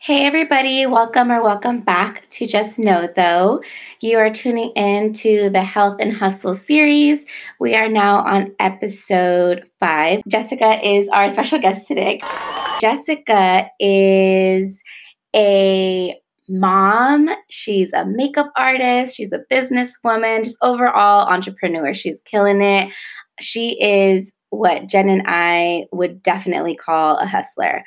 Hey, everybody, welcome or welcome back to Just Know Though. You are tuning in to the Health and Hustle series. We are now on episode 5. Jessica is our special guest today. Jessica is a mom. She's a makeup artist. She's a businesswoman, just overall entrepreneur. She's killing it. She is what Jen and I would definitely call a hustler.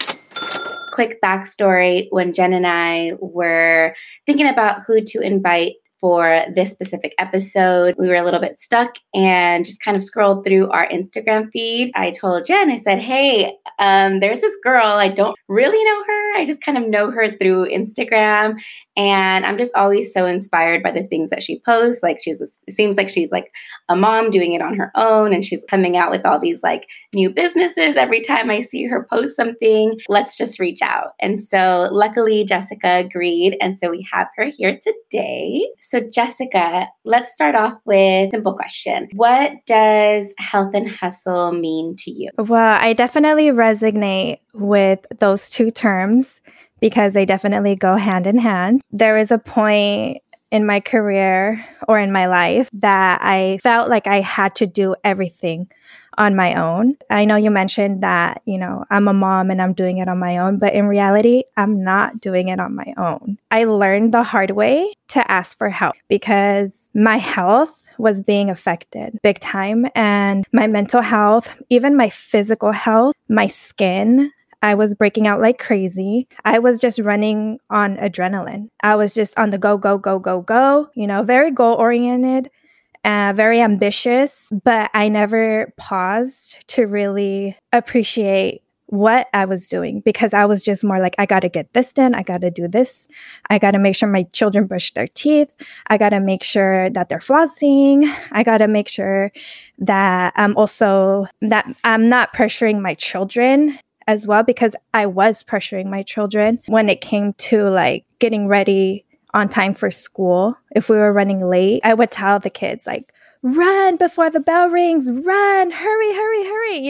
Quick backstory, when Jen and I were thinking about who to invite for this specific episode, we were a little bit stuck and just kind of scrolled through our Instagram feed. I told Jen, I said, hey, there's this girl. I don't really know her. I just kind of know her through Instagram. And I'm just always so inspired by the things that she posts. Like it seems like she's like a mom doing it on her own. And she's coming out with all these like new businesses every time I see her post something. Let's just reach out. And so luckily Jessica agreed. And so we have her here today. So Jessica, let's start off with a simple question. What does health and hustle mean to you? Well, I definitely resonate with those two terms because they definitely go hand in hand. There is a point in my career or in my life that I felt like I had to do everything on my own. I know you mentioned that, I'm a mom and I'm doing it on my own, but in reality, I'm not doing it on my own. I learned the hard way to ask for help because my health was being affected big time, and my mental health, even my physical health, my skin, I was breaking out like crazy. I was just running on adrenaline. I was just on the go, go, go, go, go, very goal oriented, very ambitious, but I never paused to really appreciate what I was doing because I was just more like, I got to get this done. I got to do this. I got to make sure my children brush their teeth. I got to make sure that they're flossing. I got to make sure that I'm not pressuring my children as well, because I was pressuring my children when it came to like getting ready on time for school. If we were running late, I would tell the kids like, run before the bell rings, run, hurry, hurry,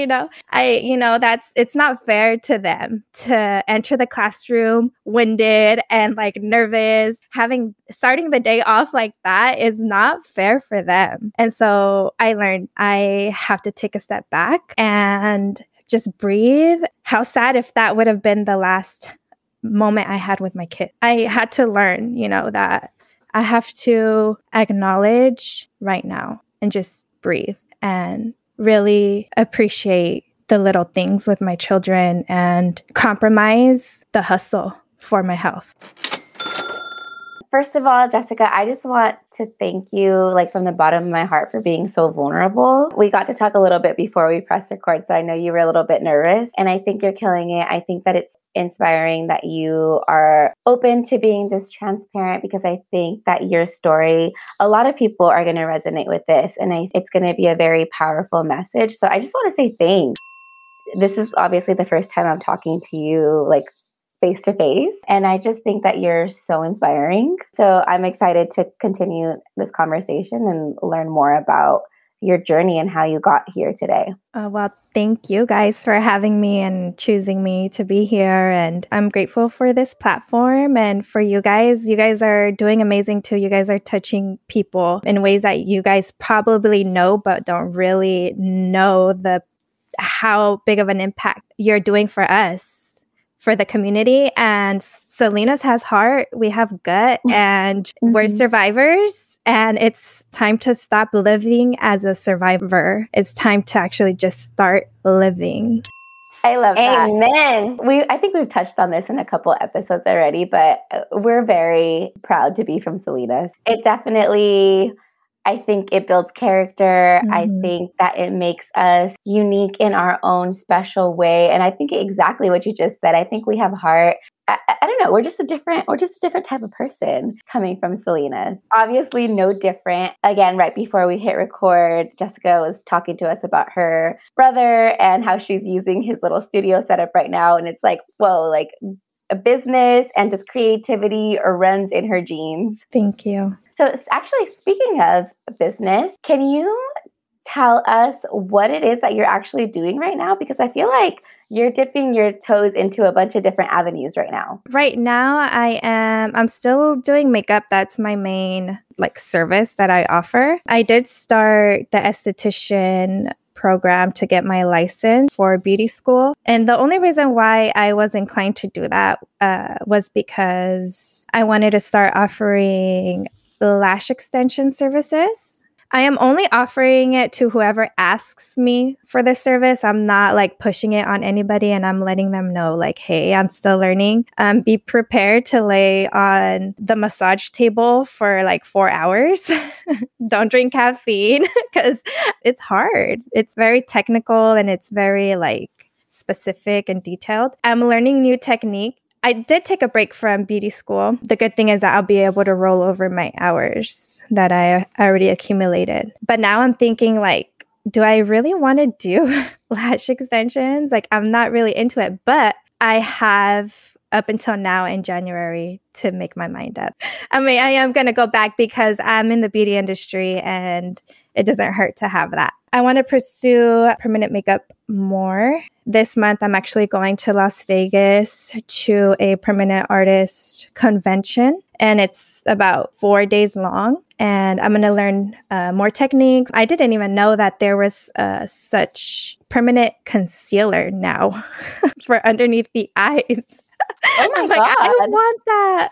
hurry. It's not fair to them to enter the classroom winded and like nervous. Starting the day off like that is not fair for them. And so I learned I have to take a step back and just breathe. How sad if that would have been the last moment I had with my kid. I had to learn, that I have to acknowledge right now and just breathe and really appreciate the little things with my children and compromise the hustle for my health. First of all, Jessica, I just want to thank you, like from the bottom of my heart, for being so vulnerable. We got to talk a little bit before we pressed record, so I know you were a little bit nervous, and I think you're killing it. I think that it's inspiring that you are open to being this transparent, because I think that your story, a lot of people are going to resonate with this, and it's going to be a very powerful message. So I just want to say thanks. This is obviously the first time I'm talking to you, like, face to face. And I just think that you're so inspiring. So I'm excited to continue this conversation and learn more about your journey and how you got here today. Well, thank you guys for having me and choosing me to be here. And I'm grateful for this platform and for you guys. You guys are doing amazing too. You guys are touching people in ways that you guys probably know, but don't really know how big of an impact you're doing for us, for the community. And Salinas has heart, we have gut, and we're survivors. And it's time to stop living as a survivor. It's time to actually just start living. I love that. Amen. I think we've touched on this in a couple episodes already, but we're very proud to be from Salinas. It definitely, I think it builds character. I think that it makes us unique in our own special way. And I think exactly what you just said. I think we have heart. I don't know. We're just a different type of person coming from Salinas. Obviously, no different. Again, right before we hit record, Jessica was talking to us about her brother and how she's using his little studio setup right now. And it's like, whoa, like a business and just creativity runs in her genes. Thank you. So actually, speaking of business, can you tell us what it is that you're actually doing right now? Because I feel like you're dipping your toes into a bunch of different avenues right now. Right now, I'm still doing makeup. That's my main service that I offer. I did start the esthetician program to get my license for beauty school. And the only reason why I was inclined to do that was because I wanted to start offering lash extension services. I am only offering it to whoever asks me for this service. I'm not pushing it on anybody, and I'm letting them know hey, I'm still learning. Be prepared to lay on the massage table for 4 hours. Don't drink caffeine because it's hard. It's very technical and it's very specific and detailed. I'm learning new technique. I did take a break from beauty school. The good thing is that I'll be able to roll over my hours that I already accumulated. But now I'm thinking do I really want to do lash extensions? I'm not really into it, but I have up until now in January to make my mind up. I mean, I am going to go back because I'm in the beauty industry and it doesn't hurt to have that. I want to pursue permanent makeup more. This month, I'm actually going to Las Vegas to a permanent artist convention, and it's about 4 days long. And I'm going to learn more techniques. I didn't even know that there was such permanent concealer now for underneath the eyes. Oh my God. I want that.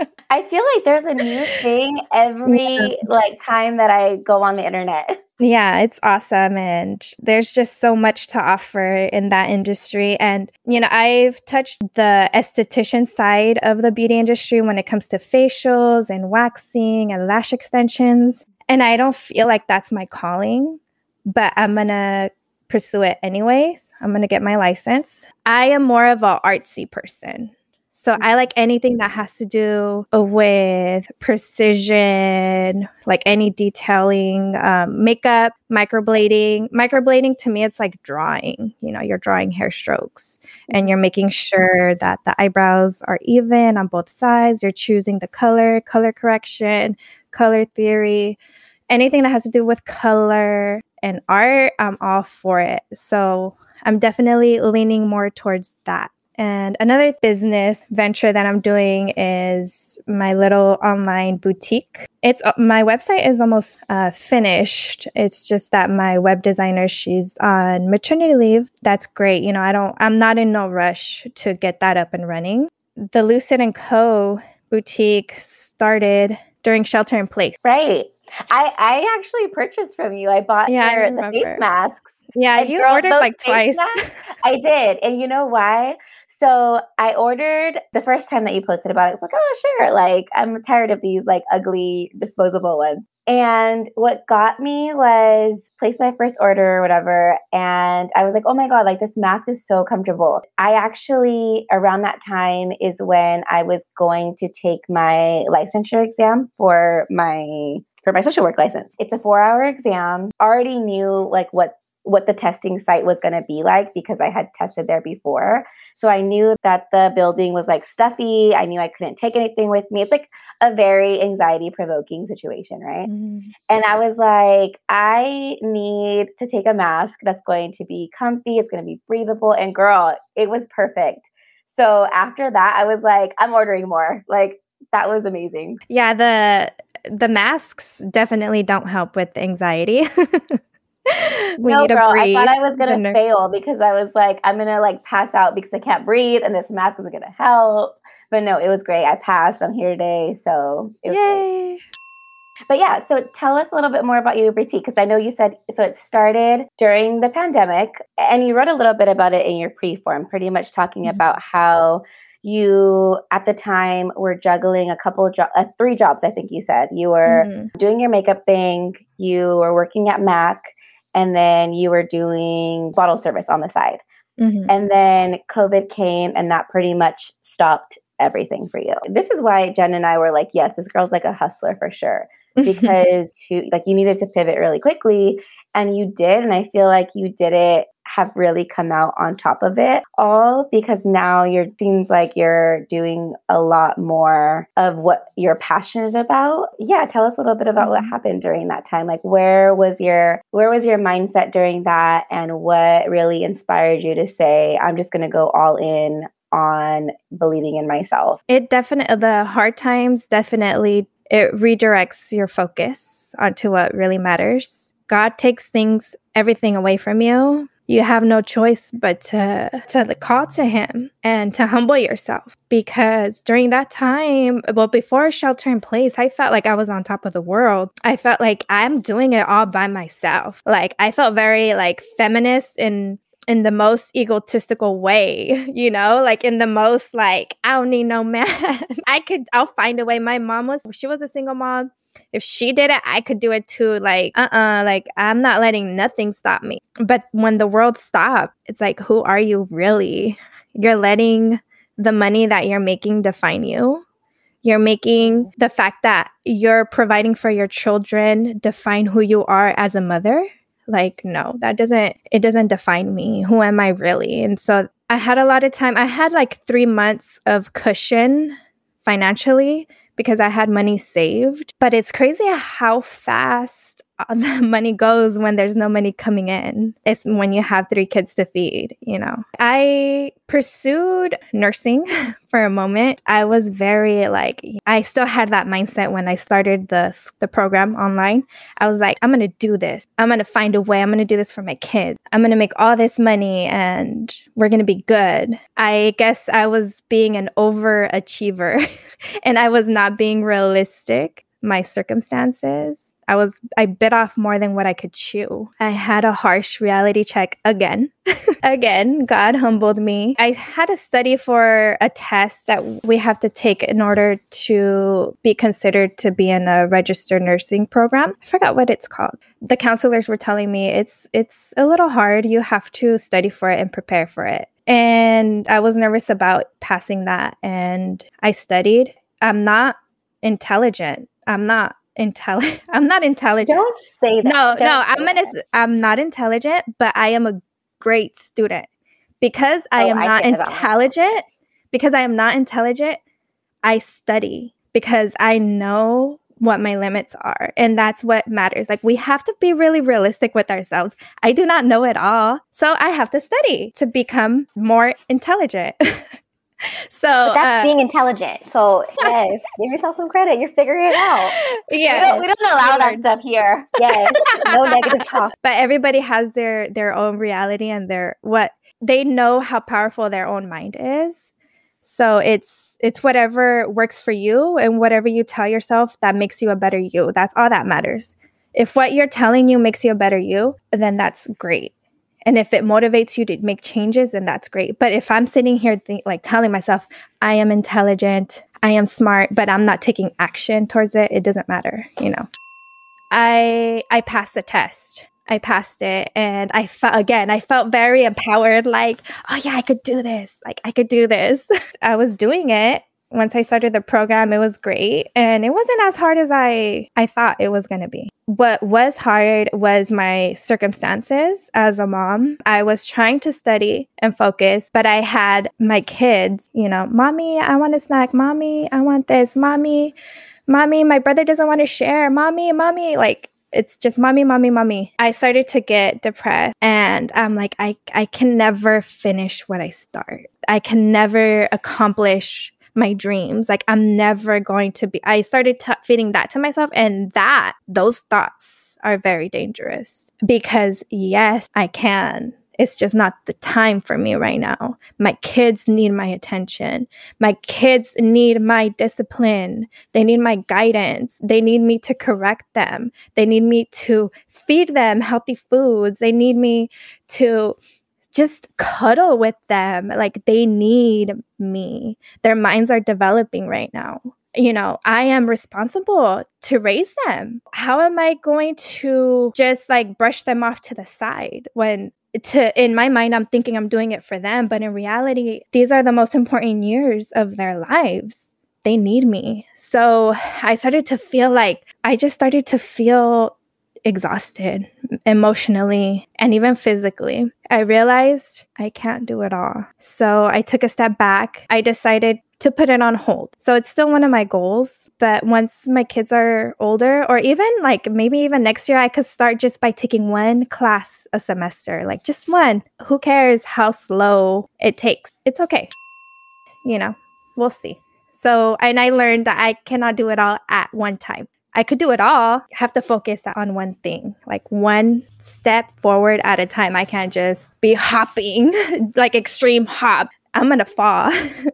I feel like there's a new thing every time that I go on the internet. Yeah, it's awesome. And there's just so much to offer in that industry. And, I've touched the esthetician side of the beauty industry when it comes to facials and waxing and lash extensions. And I don't feel like that's my calling, but I'm going to pursue it anyways. I'm going to get my license. I am more of an artsy person. So I like anything that has to do with precision, any detailing, makeup, microblading. Microblading to me, it's like drawing. You're drawing hair strokes and you're making sure that the eyebrows are even on both sides. You're choosing the color correction, color theory, anything that has to do with color and art. I'm all for it. So I'm definitely leaning more towards that. And another business venture that I'm doing is my little online boutique. My website is almost finished. It's just that my web designer, she's on maternity leave. That's great. I'm not in no rush to get that up and running. The Lucid & Co. boutique started during shelter in place. Right. I actually purchased from you. I bought the face masks. Yeah, you ordered twice. I did. And you know why? So I ordered the first time that you posted about it. I was like, oh, sure. I'm tired of these ugly disposable ones. And what got me was place my first order or whatever. And I was like, oh my God, this mask is so comfortable. I actually, around that time is when I was going to take my licensure exam for my social work license. It's a 4-hour exam. Already knew what the testing site was going to be like because I had tested there before. So I knew that the building was stuffy. I knew I couldn't take anything with me. It's a very anxiety provoking situation, right? Mm-hmm. And I was like, I need to take a mask that's going to be comfy. It's going to be breathable. And girl, it was perfect. So after that, I was like, I'm ordering more. That was amazing. Yeah, the masks definitely don't help with anxiety. No, girl, I thought I was going to fail because I was like, I'm going to pass out because I can't breathe and this mask isn't going to help. But no, it was great. I passed. I'm here today. So it was Yay. Great. But yeah, so tell us a little bit more about your boutique because I know you said, so it started during the pandemic and you wrote a little bit about it in your pre-form, pretty much talking about how you at the time were juggling 3 jobs, I think you said. You were doing your makeup thing, you were working at MAC, and then you were doing bottle service on the side. Mm-hmm. And then COVID came and that pretty much stopped everything for you. This is why Jen and I were like, yes, this girl's a hustler for sure. Because you needed to pivot really quickly and you did. And I feel like you did it have really come out on top of it all, because now seems like you're doing a lot more of what you're passionate about. Yeah, tell us a little bit about what happened during that time. Like where was your mindset during that, and what really inspired you to say, I'm just going to go all in on believing in myself? The hard times definitely, it redirects your focus onto what really matters. God takes everything away from you. You have no choice but to call to him and to humble yourself. Because during that time, before shelter in place, I felt like I was on top of the world. I felt like I'm doing it all by myself. Like I felt very like feminist in the most egotistical way, like in the most like, I don't need no man. I'll find a way. My mom she was a single mom. If she did it, I could do it too. Like, like I'm not letting nothing stop me. But when the world stopped, it's like, who are you really? You're letting the money that you're making define you. You're making the fact that you're providing for your children define who you are as a mother. Like, no, it doesn't define me. Who am I really? And so I had a lot of time. I had like 3 months of cushion financially because I had money saved. But it's crazy how fast the money goes when there's no money coming in. It's when you have 3 kids to feed, I pursued nursing for a moment. I was very I still had that mindset when I started the program online. I was like, I'm going to do this. I'm going to find a way. I'm going to do this for my kids. I'm going to make all this money and we're going to be good. I guess I was being an overachiever and I was not being realistic. My circumstances, I bit off more than what I could chew. I had a harsh reality check again. Again, God humbled me. I had to study for a test that we have to take in order to be considered to be in a registered nursing program. I forgot what it's called. The counselors were telling me it's a little hard. You have to study for it and prepare for it. And I was nervous about passing that. And I studied. I'm not intelligent. I'm not intelligent. Don't say that. I'm not intelligent, but I am a great student. Because I am not intelligent, I study because I know what my limits are. And that's what matters. Like, we have to be really realistic with ourselves. I do not know it all. So I have to study to become more intelligent. But that's being intelligent. So yes, give yourself some credit. You're figuring it out. Yeah, we don't allow that stuff here. Yes, no negative talk. But everybody has their own reality and they know how powerful their own mind is. So it's whatever works for you and whatever you tell yourself that makes you a better you. That's all that matters. If what you're telling you makes you a better you, then that's great. And if it motivates you to make changes, then that's great. But if I'm sitting here telling myself, I am intelligent, I am smart, but I'm not taking action towards it, it doesn't matter, I passed the test. I passed it and I felt very empowered. Like, oh yeah, I could do this. I was doing it. Once I started the program, it was great. And it wasn't as hard as I thought it was going to be. What was hard was my circumstances as a mom. I was trying to study and focus, but I had my kids, Mommy, I want a snack. Mommy, I want this. Mommy, my brother doesn't want to share. Mommy. It's just mommy. I started to get depressed and I'm like, I can never finish what I start. I can never accomplish my dreams. Like, I'm never going to be. I started feeding that to myself, and those thoughts are very dangerous because yes, I can. It's just not the time for me right now. My kids need my attention. My kids need my discipline. They need my guidance. They need me to correct them. They need me to feed them healthy foods. They need me to just cuddle with them. Like, they need me. Their minds are developing right now. I am responsible to raise them. How am I going to just brush them off to the side when in my mind, I'm thinking I'm doing it for them. But in reality, these are the most important years of their lives. They need me. So I started to feel exhausted emotionally and even physically. I realized I can't do it all. So I took a step back. I decided to put it on hold. So it's still one of my goals, but once my kids are older, or even like maybe even next year, I could start just by taking one class a semester, like just one. Who cares how slow it takes? It's okay. We'll see. So, and I learned that I cannot do it all at one time. I could do it all, have to focus on one thing, like one step forward at a time. I can't just be hopping, like extreme hop. I'm going to fall.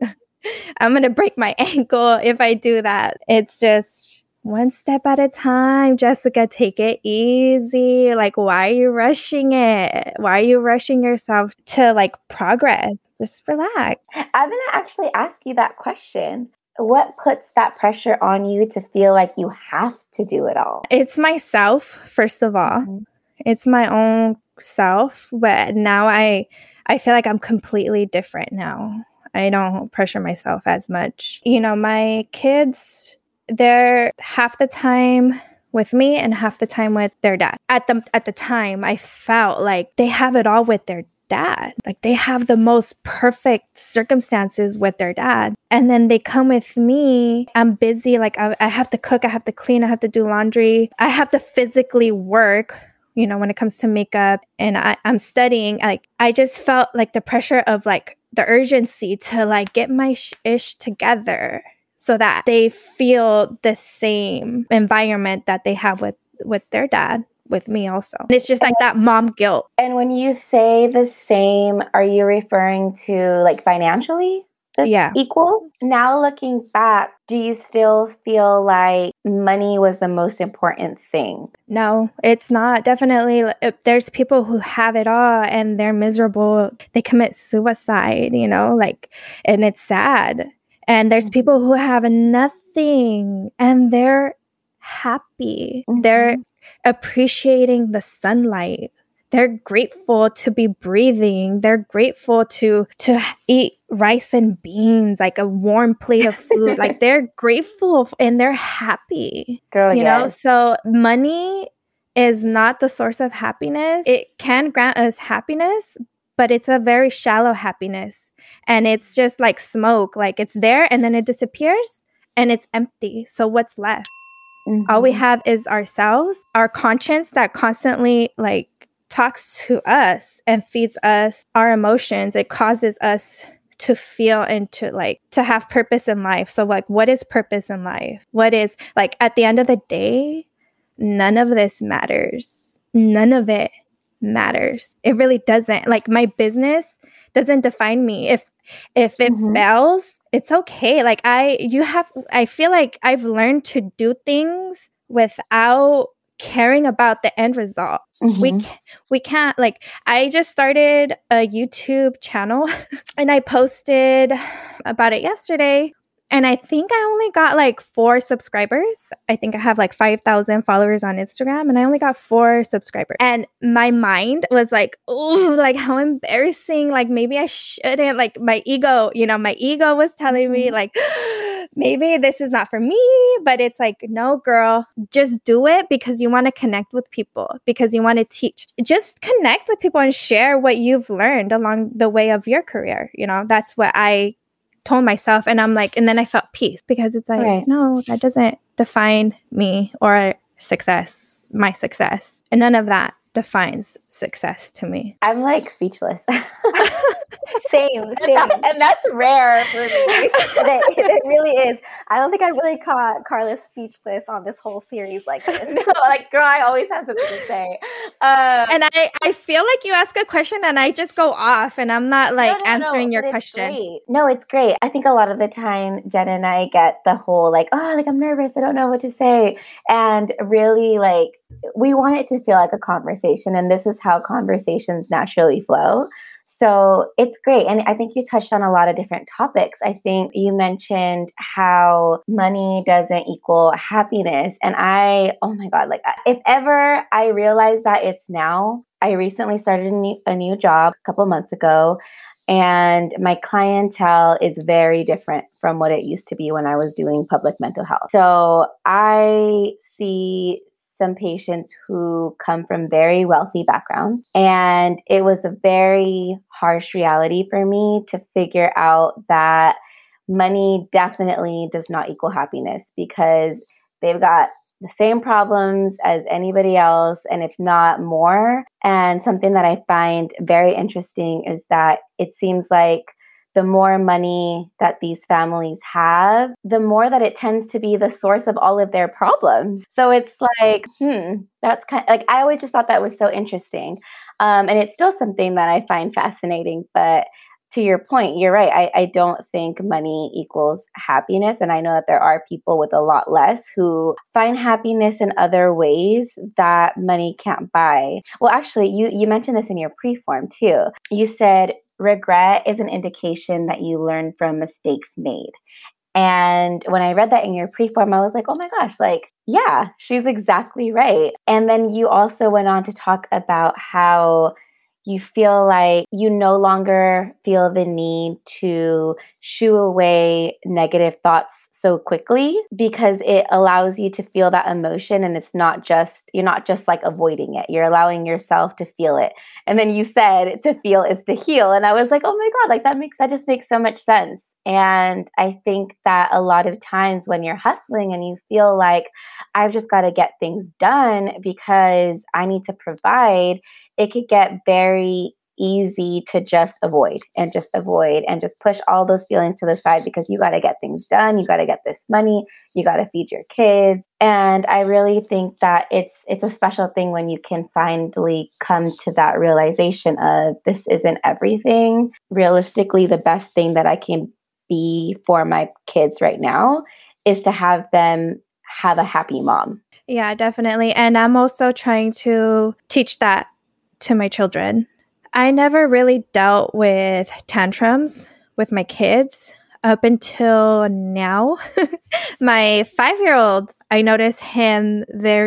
I'm going to break my ankle if I do that. It's just one step at a time. Jessica, take it easy. Like, why are you rushing it? Why are you rushing yourself to like progress? Just relax. I'm going to actually ask you that question. What puts that pressure on you to feel like you have to do it all? It's myself, first of all. Mm-hmm. It's my own self. But now I feel like I'm completely different now. I don't pressure myself as much. My kids, they're half the time with me and half the time with their dad. At the time, I felt like they have it all with their dad. Like they have the most perfect circumstances with their dad. And then they come with me. I'm busy. Like I have to cook. I have to clean. I have to do laundry. I have to physically work, when it comes to makeup, and I'm studying. Like I just felt like the pressure of like the urgency to like get my ish together so that they feel the same environment that they have with their dad, with me also. And it's just like that mom guilt. And when you say the same, are you referring to like financially? Yeah. Equal? Now looking back, do you still feel like money was the most important thing? No, it's not. Definitely. There's people who have it all and they're miserable. They commit suicide, and it's sad. And there's people who have nothing and they're happy. Mm-hmm. They're appreciating the sunlight. They're grateful to be breathing. They're grateful to eat rice and beans, like a warm plate of food. Like they're grateful and they're happy. Girl, yes. So money is not the source of happiness. It can grant us happiness, but it's a very shallow happiness. And it's just like smoke. Like it's there and then it disappears and it's empty. So what's left? Mm-hmm. All we have is ourselves, our conscience that constantly like talks to us and feeds us our emotions. It causes us to feel and to have purpose in life. So like, what is purpose in life? What is like at the end of the day, none of this matters. None of it matters. It really doesn't. Like my business doesn't define me. If it fails, it's okay. Like I feel like I've learned to do things without caring about the end result. Mm-hmm. We can't, like, I just started a YouTube channel and I posted about it yesterday. And I think I only got like 4 subscribers. I think I have like 5,000 followers on Instagram and I only got 4 subscribers. And my mind was like, oh, like how embarrassing. Like maybe I shouldn't, like my ego was telling me like, maybe this is not for me, but it's like, no, girl, just do it because you want to connect with people, because you want to teach. Just connect with people and share what you've learned along the way of your career. That's what I told myself. And I'm like, and then I felt peace because it's like, right. No, that doesn't define me or my success. And none of that defines success to me. I'm like speechless. Same. And that's rare for me. It really is. I don't think I really caught Carla speechless on this whole series like this. No, like, girl, I always have something to say. And I feel like you ask a question and I just go off and I'm not like answering your question. Great. No, it's great. I think a lot of the time, Jen and I get the whole like, oh, like I'm nervous. I don't know what to say. And really like, we want it to feel like a conversation. And this is how conversations naturally flow. So it's great. And I think you touched on a lot of different topics. I think you mentioned how money doesn't equal happiness. And oh my God, like if ever I realize that it's now. I recently started a new job a couple of months ago. And my clientele is very different from what it used to be when I was doing public mental health. So I see some patients who come from very wealthy backgrounds. And it was a very harsh reality for me to figure out that money definitely does not equal happiness, because they've got the same problems as anybody else, and if not more. And something that I find very interesting is that it seems like the more money that these families have, the more that it tends to be the source of all of their problems. So it's like, that's kind of, like, I always just thought that was so interesting. And it's still something that I find fascinating. But to your point, you're right. I don't think money equals happiness. And I know that there are people with a lot less who find happiness in other ways that money can't buy. Well, actually, you mentioned this in your preform too. You said regret is an indication that you learn from mistakes made. And when I read that in your preform, I was like, oh my gosh, like, yeah, she's exactly right. And then you also went on to talk about how you feel like you no longer feel the need to shoo away negative thoughts so quickly, because it allows you to feel that emotion, and you're not just like avoiding it. You're allowing yourself to feel it. And then you said to feel is to heal. And I was like, oh my God, like that just makes so much sense. And I think that a lot of times when you're hustling and you feel like I've just got to get things done because I need to provide, it could get very easy to just avoid and just push all those feelings to the side, because you got to get things done. You got to get this money. You got to feed your kids. And I really think that it's a special thing when you can finally come to that realization of this isn't everything. Realistically, the best thing that I can be for my kids right now is to have them have a happy mom. Yeah, definitely. And I'm also trying to teach that to my children. I never really dealt with tantrums with my kids up until now. My 5-year-old, I notice him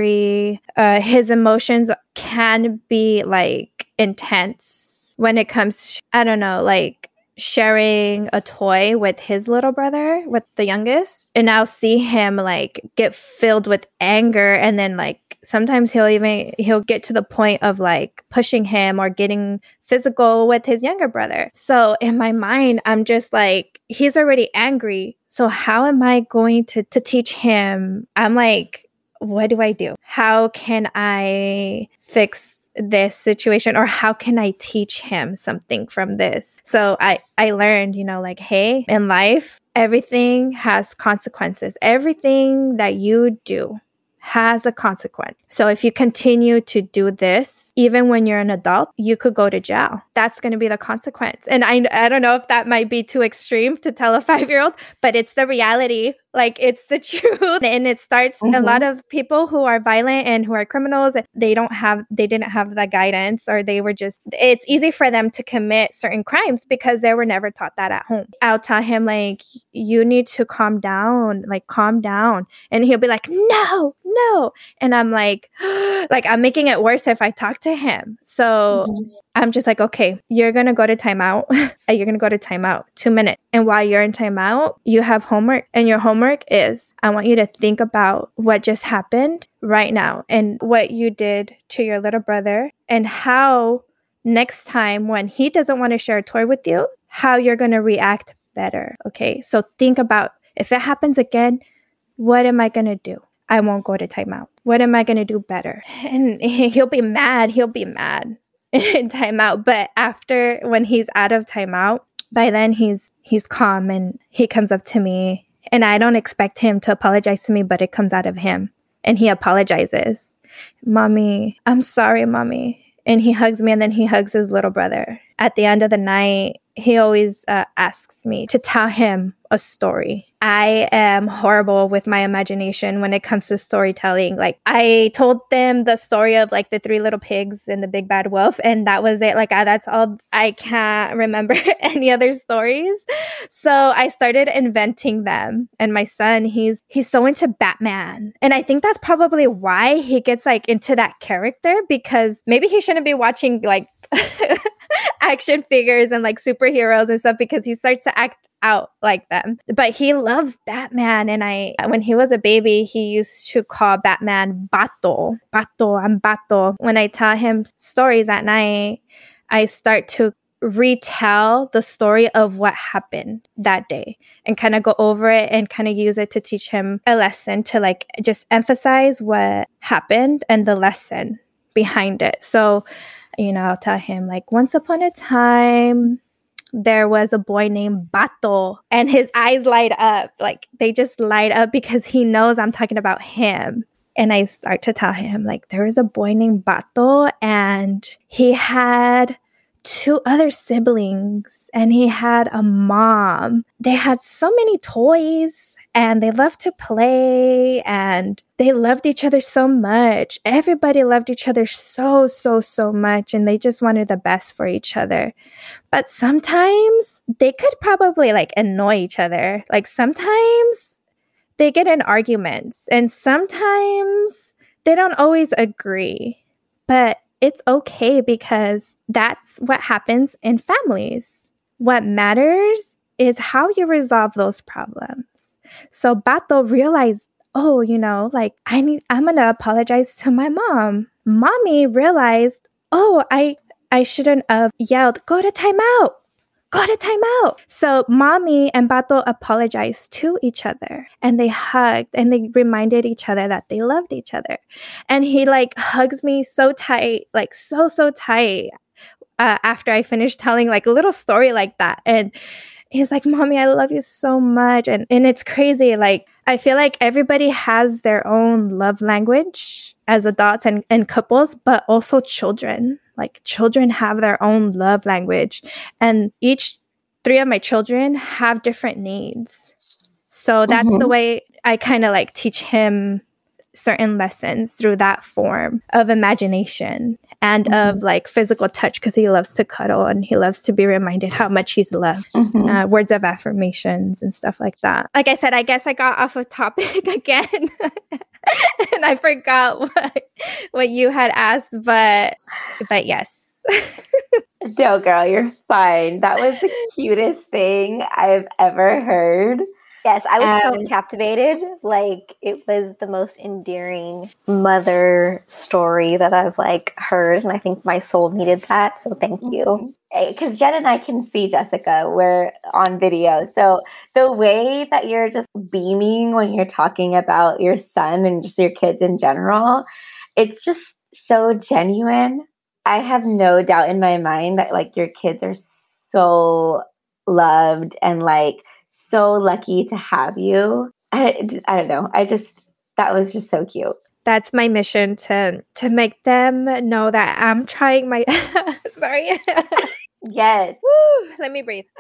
his emotions can be like intense when it comes, I don't know, like sharing a toy with his little brother, with the youngest. And I'll see him like get filled with anger, and then like sometimes he'll get to the point of like pushing him or getting physical with his younger brother. So in my mind, I'm just like, he's already angry. So how am I going to teach him? I'm like, what do I do? How can I fix this situation, or how can I teach him something from this? So I learned, like, hey, in life, everything has consequences. Everything that you do has a consequence. So if you continue to do this, even when you're an adult, you could go to jail. That's going to be the consequence. And I don't know if that might be too extreme to tell a 5-year-old, but it's the reality. Like, it's the truth. And it starts, a lot of people who are violent and who are criminals, they didn't have the guidance, or it's easy for them to commit certain crimes because they were never taught that at home. I'll tell him, like, you need to calm down. And he'll be like, no. And I'm like, I'm making it worse if I talk to him. So I'm just like, okay, you're going to go to timeout. You're going to go to timeout 2 minutes. And while you're in timeout, you have homework. And your homework is, I want you to think about what just happened right now and what you did to your little brother, and how next time when he doesn't want to share a toy with you, how you're going to react better. Okay. So think about, if it happens again, what am I going to do? I won't go to timeout. What am I going to do better? And he'll be mad in timeout. But after, when he's out of timeout, by then he's calm, and he comes up to me, and I don't expect him to apologize to me, but it comes out of him, and he apologizes. Mommy, I'm sorry, Mommy. And he hugs me, and then he hugs his little brother. At the end of the night, he always asks me to tell him a story. I am horrible with my imagination when it comes to storytelling. Like, I told them the story of like the 3 little pigs and the big bad wolf, and that was it. Like, that's all. I can't remember any other stories. So I started inventing them. And my son, he's so into Batman. And I think that's probably why he gets like into that character, because maybe he shouldn't be watching like action figures and like superheroes and stuff, because he starts to act out like them. But he loves Batman. And when he was a baby, he used to call Batman Bato. Bato, I'm Bato. When I tell him stories at night, I start to retell the story of what happened that day and kind of go over it and kind of use it to teach him a lesson, to like just emphasize what happened and the lesson behind it. So, I'll tell him like, once upon a time, there was a boy named Bato, and his eyes light up. Like they just light up because he knows I'm talking about him. And I start to tell him like, there was a boy named Bato, and he had 2 other siblings, and he had a mom. They had so many toys, and they loved to play, and they loved each other so much. Everybody loved each other so, so, so much, and they just wanted the best for each other. But sometimes they could probably like annoy each other. Like sometimes they get in arguments, and sometimes they don't always agree. But it's okay, because that's what happens in families. What matters is how you resolve those problems. So Bato realized, oh, like I'm going to apologize to my mom. Mommy realized, oh, I shouldn't have yelled, go to timeout. Go to timeout. So mommy and Bato apologized to each other, and they hugged, and they reminded each other that they loved each other. And he like hugs me so tight, like so tight, after I finished telling like a little story like that. And he's like, mommy, I love you so much. And it's crazy. Like, I feel like everybody has their own love language as adults and couples, but also children. Like children have their own love language, and each 3 of my children have different needs. So that's the way I kind of like teach him certain lessons, through that form of imagination and of like physical touch, because he loves to cuddle and he loves to be reminded how much he's loved. Words of affirmations and stuff like that. Like I said, I guess I got off of topic again. And I forgot what you had asked, but yes. No, girl, you're fine. That was the cutest thing I've ever heard. Yes, I was so captivated. Like, it was the most endearing mother story that I've like heard, and I think my soul needed that. So thank you. Because Jen and I can see Jessica. We're on video, so the way that you're just beaming when you're talking about your son and just your kids in general, it's just so genuine. I have no doubt in my mind that like your kids are so loved and like so lucky to have you. I don't know. That was just so cute. That's my mission, to make them know that I'm trying my sorry. Yes. Woo, let me breathe.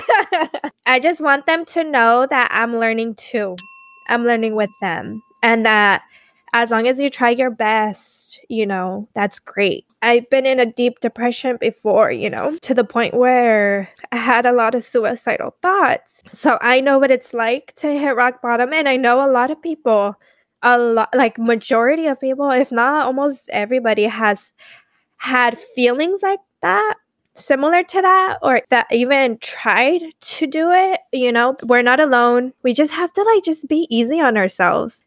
I just want them to know that I'm learning too. I'm learning with them, and that as long as you try your best, that's great. I've been in a deep depression before, to the point where I had a lot of suicidal thoughts. So I know what it's like to hit rock bottom. And I know a lot of people, like majority of people, if not almost everybody, has had feelings like that, similar to that, or that even tried to do it. We're not alone. We just have to just be easy on ourselves.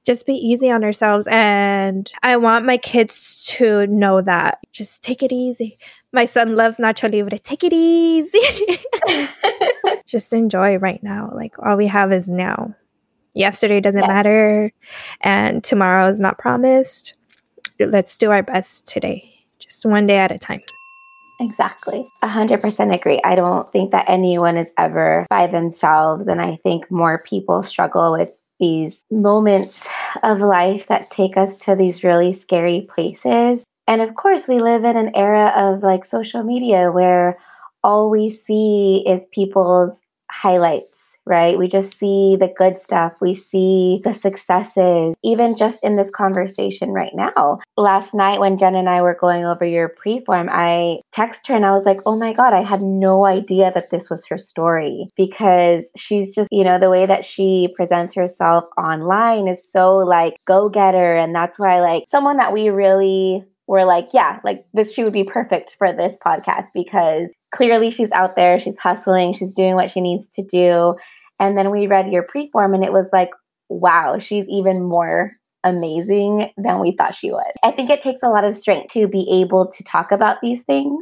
And I want my kids to know that. Just take it easy. My son loves Nacho Libre. Take it easy. Just enjoy right now. Like, all we have is now. Yesterday doesn't matter, and tomorrow is not promised. Let's do our best today. Just one day at a time. Exactly. 100% agree. I don't think that anyone is ever by themselves. And I think more people struggle with these moments of life that take us to these really scary places. And of course, we live in an era of like social media where all we see is people's highlights, right? We just see the good stuff. We see the successes, even just in this conversation right now. Last night when Jen and I were going over your preform, I texted her and I was like, oh my God, I had no idea that this was her story, because she's just, the way that she presents herself online is so like go-getter. And that's why like someone that we really were like, yeah, like this, she would be perfect for this podcast, because clearly she's out there, she's hustling, she's doing what she needs to do. And then we read your preform and it was like, wow, she's even more amazing than we thought she was. I think it takes a lot of strength to be able to talk about these things.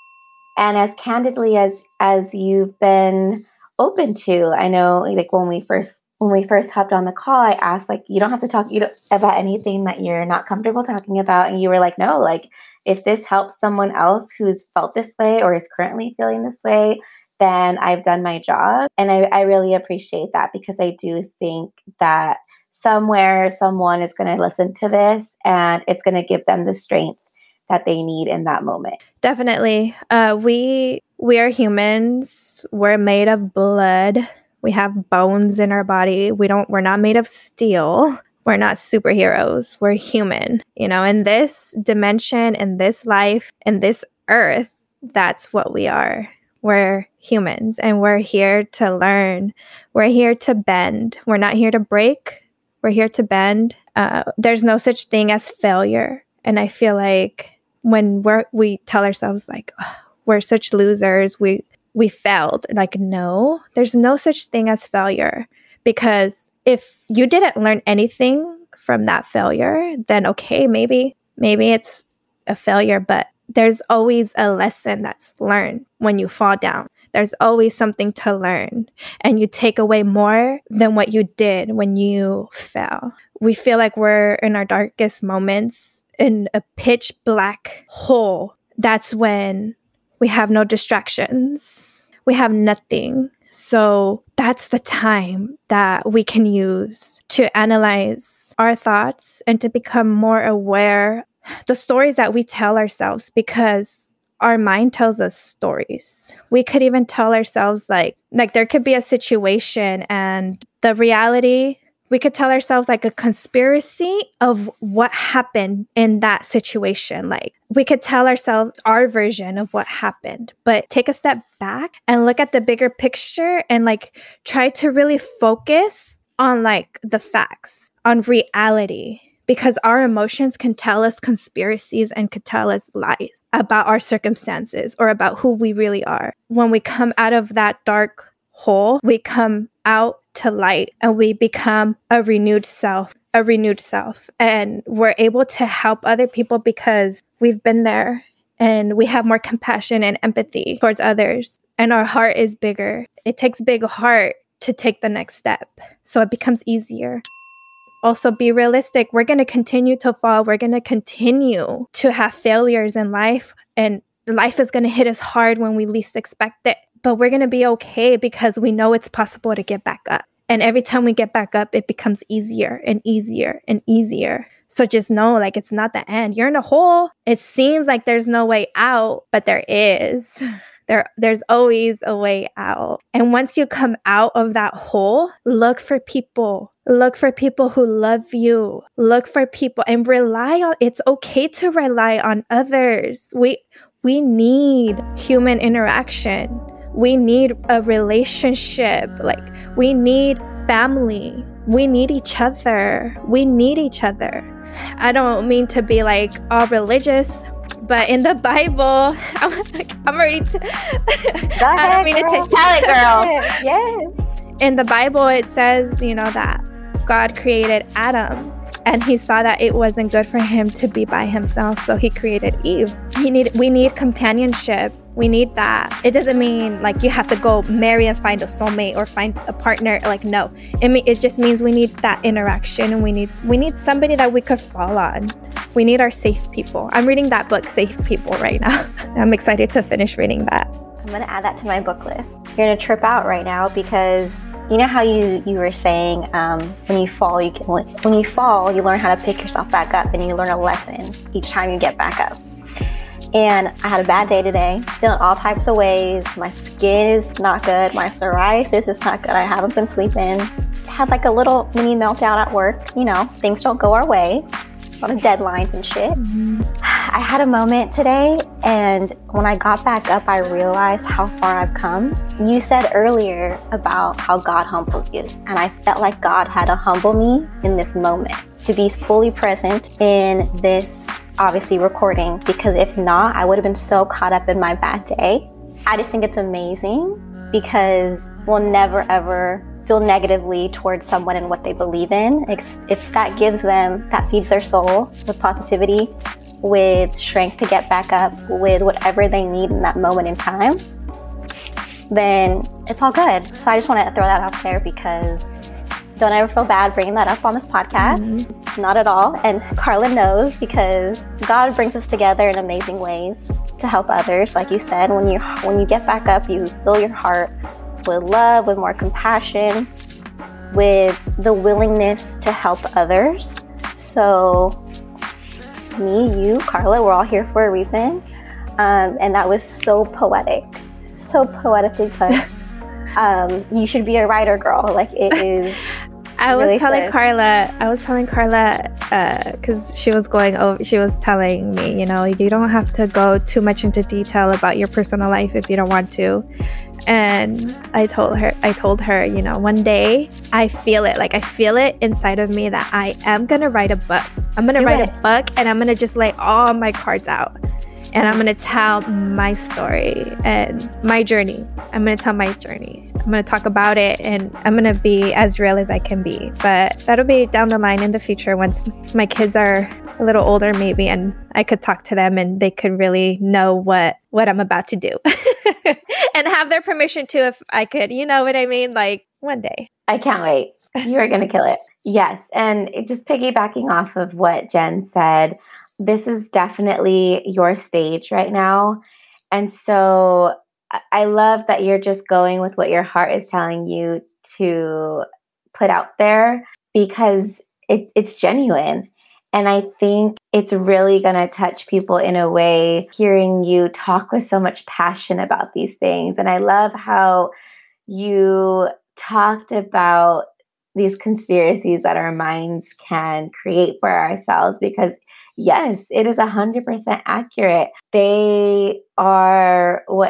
And as candidly as you've been open to, I know like when we first hopped on the call, I asked like, you don't have to talk about anything that you're not comfortable talking about. And you were like, no, like if this helps someone else who's felt this way or is currently feeling this way, then I've done my job. And I really appreciate that, because I do think that somewhere someone is going to listen to this and it's going to give them the strength that they need in that moment. Definitely. We are humans. We're made of blood. We have bones in our body. We're not made of steel. We're not superheroes. We're human. You know, in this dimension, in this life, in this earth, that's what we are. We're humans and we're here to learn. We're here to bend. We're not here to break. We're here to bend. There's no such thing as failure. And I feel like when we tell ourselves like, oh, we're such losers, we failed. Like, no, there's no such thing as failure. Because if you didn't learn anything from that failure, then okay, maybe it's a failure, but there's always a lesson that's learned when you fall down. There's always something to learn, and you take away more than what you did when you fell. We feel like we're in our darkest moments in a pitch black hole. That's when we have no distractions. We have nothing. So that's the time that we can use to analyze our thoughts and to become more aware the stories that we tell ourselves, because our mind tells us stories. We could even tell ourselves like there could be a situation and the reality, we could tell ourselves like a conspiracy of what happened in that situation. Like we could tell ourselves our version of what happened, but take a step back and look at the bigger picture and like try to really focus on like the facts, on reality. Because our emotions can tell us conspiracies and could tell us lies about our circumstances or about who we really are. When we come out of that dark hole, we come out to light and we become a renewed self. And we're able to help other people because we've been there and we have more compassion and empathy towards others. And our heart is bigger. It takes big heart to take the next step. So it becomes easier. Also be realistic. We're going to continue to fall. We're going to continue to have failures in life. And life is going to hit us hard when we least expect it. But we're going to be okay because we know it's possible to get back up. And every time we get back up, it becomes easier and easier and easier. So just know, like, it's not the end. You're in a hole. It seems like there's no way out, but there is. There's always a way out. And once you come out of that hole, look for people. Look for people who love you. Look for people and it's okay to rely on others. We need human interaction. We need a relationship. Like, we need family. We need each other. I don't mean to be like all religious, but in the Bible, I'm ready to. Go ahead, I don't mean girl. to take Tell it, girl. Yes. In the Bible, it says, that God created Adam and he saw that it wasn't good for him to be by himself. So he created Eve. We need companionship. We need that. It doesn't mean like you have to go marry and find a soulmate or find a partner. Like, no, it just means we need that interaction and we need somebody that we could fall on. We need our safe people. I'm reading that book, Safe People, right now. I'm excited to finish reading that. I'm going to add that to my book list. You're going to trip out right now because you know how you were saying when you fall, you learn how to pick yourself back up and you learn a lesson each time you get back up. And I had a bad day today, feeling all types of ways. My skin is not good. My psoriasis is not good. I haven't been sleeping. Had like a little mini meltdown at work. Things don't go our way. A lot of deadlines and shit. Mm-hmm. I had a moment today, and when I got back up, I realized how far I've come. You said earlier about how God humbles you, and I felt like God had to humble me in this moment to be fully present in this, obviously, recording, because if not, I would have been so caught up in my bad day I just think it's amazing because we'll never ever feel negatively towards someone and what they believe in. If that gives them, that feeds their soul with positivity, with strength to get back up, with whatever they need in that moment in time, then it's all good. So I just want to throw that out there because don't ever feel bad bringing that up on this podcast. Not at all. And Carla knows because God brings us together in amazing ways to help others. Like you said, when you get back up, you fill your heart with love, with more compassion, with the willingness to help others. So me, you, Carla, we're all here for a reason. And that was so poetic, so poetically put. You should be a writer, girl. Like it is. I was telling Carla, because she was telling me, you don't have to go too much into detail about your personal life if you don't want to. And I told her, one day I feel it inside of me that I am going to write a book. I'm going to write a book and I'm going to just lay all my cards out. And I'm going to tell my story and my journey. I'm going to tell my journey. I'm going to talk about it and I'm going to be as real as I can be. But that'll be down the line in the future once my kids are a little older maybe and I could talk to them and they could really know what I'm about to do. And have their permission too if I could, you know what I mean? Like one day. I can't wait. You are going to kill it. Yes. And just piggybacking off of what Jen said, this is definitely your stage right now. And so I love that you're just going with what your heart is telling you to put out there because it's genuine. And I think it's really going to touch people in a way, hearing you talk with so much passion about these things. And I love how you talked about these conspiracies that our minds can create for ourselves because yes, it is 100% accurate. They are what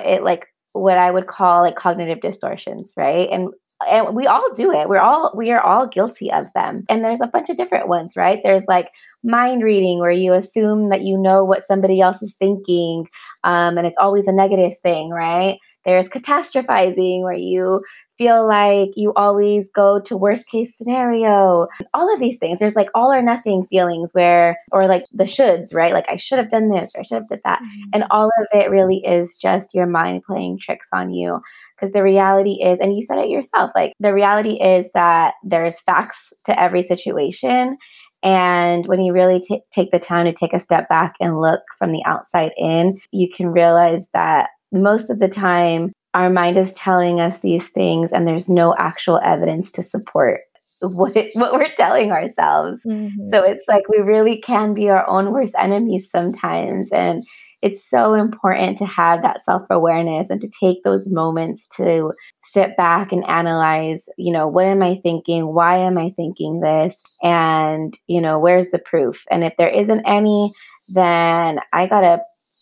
I would call like cognitive distortions, right? And we all do it. We are all guilty of them. And there's a bunch of different ones, right? There's like mind reading where you assume that you know what somebody else is thinking, and it's always a negative thing, right? There's catastrophizing where you feel like you always go to worst case scenario. All of these things, there's like all or nothing feelings or like the shoulds, right? Like I should have done this or I should have done that. Mm-hmm. And all of it really is just your mind playing tricks on you. Because the reality is, and you said it yourself, like the reality is that there's facts to every situation. And when you really take the time to take a step back and look from the outside in, you can realize that most of the time, our mind is telling us these things and there's no actual evidence to support what we're telling ourselves. Mm-hmm. So it's like we really can be our own worst enemies sometimes. And it's so important to have that self-awareness and to take those moments to sit back and analyze, what am I thinking? Why am I thinking this? And, where's the proof? And if there isn't any, then I gotta,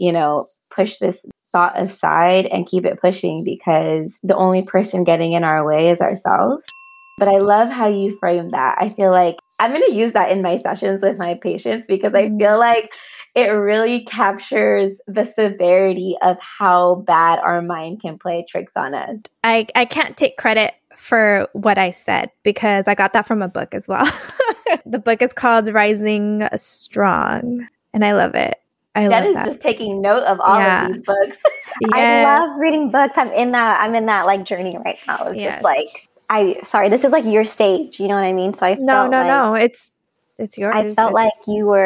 push this thought aside and keep it pushing because the only person getting in our way is ourselves. But I love how you frame that. I feel like I'm going to use that in my sessions with my patients because I feel like it really captures the severity of how bad our mind can play tricks on us. I can't take credit for what I said because I got that from a book as well. The book is called Rising Strong and I love it. Jen is just taking note of all of these books. Yes. I love reading books. I'm in that like journey right now. It's just like this is like your stage. You know what I mean? So I no. It's yours. I felt like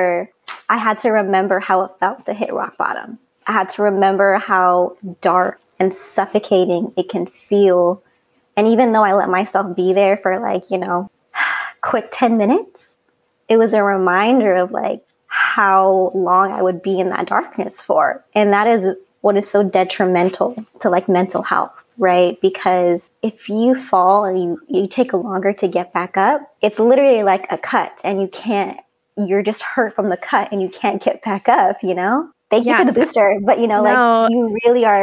I had to remember how it felt to hit rock bottom. I had to remember how dark and suffocating it can feel. And even though I let myself be there for like, quick 10 minutes, it was a reminder of like how long I would be in that darkness for. And that is what is so detrimental to like mental health, right? Because if you fall and you take longer to get back up, it's literally like a cut and you're just hurt from the cut and you can't get back up, Thank you for the booster. But, like you really are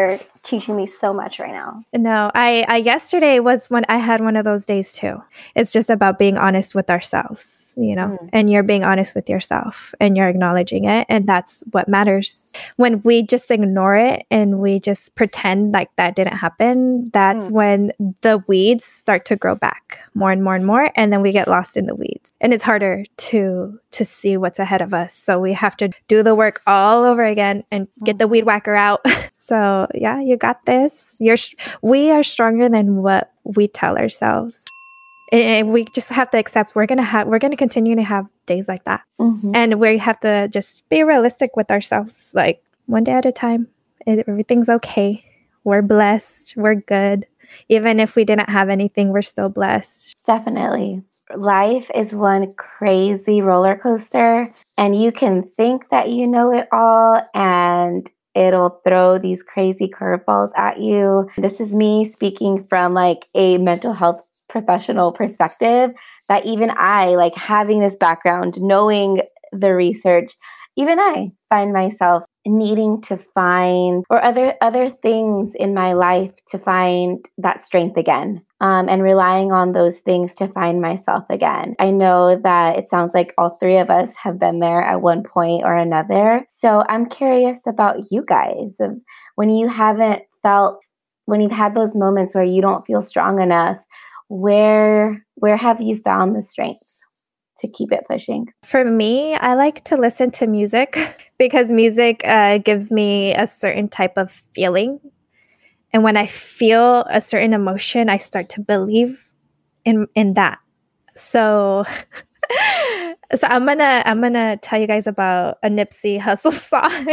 teaching me so much right now. No, I yesterday was when I had one of those days too. It's just about being honest with ourselves, and you're being honest with yourself and you're acknowledging it. And that's what matters. When we just ignore it and we just pretend like that didn't happen, that's when the weeds start to grow back more and more and more. And then we get lost in the weeds. And it's harder to see what's ahead of us. So we have to do the work all over again and get the weed whacker out. So yeah, you got this. We are stronger than what we tell ourselves. And we just have to accept we're gonna continue to have days like that. And we have to just be realistic with ourselves, like one day at a time. Everything's okay. We're blessed. We're good. Even if we didn't have anything, we're still blessed. Definitely. Life is one crazy roller coaster, and you can think that you know it all, and it'll throw these crazy curveballs at you. This is me speaking from like a mental health professional perspective, that even I, like having this background, knowing the research, even I find myself needing to find, or other things in my life to find that strength again, and relying on those things to find myself again. I know that it sounds like all three of us have been there at one point or another. So I'm curious about you guys, of when you've had those moments where you don't feel strong enough, where have you found the strength to keep it pushing? For me, I like to listen to music because music gives me a certain type of feeling. And when I feel a certain emotion, I start to believe in that. So I'm gonna tell you guys about a Nipsey Hussle song.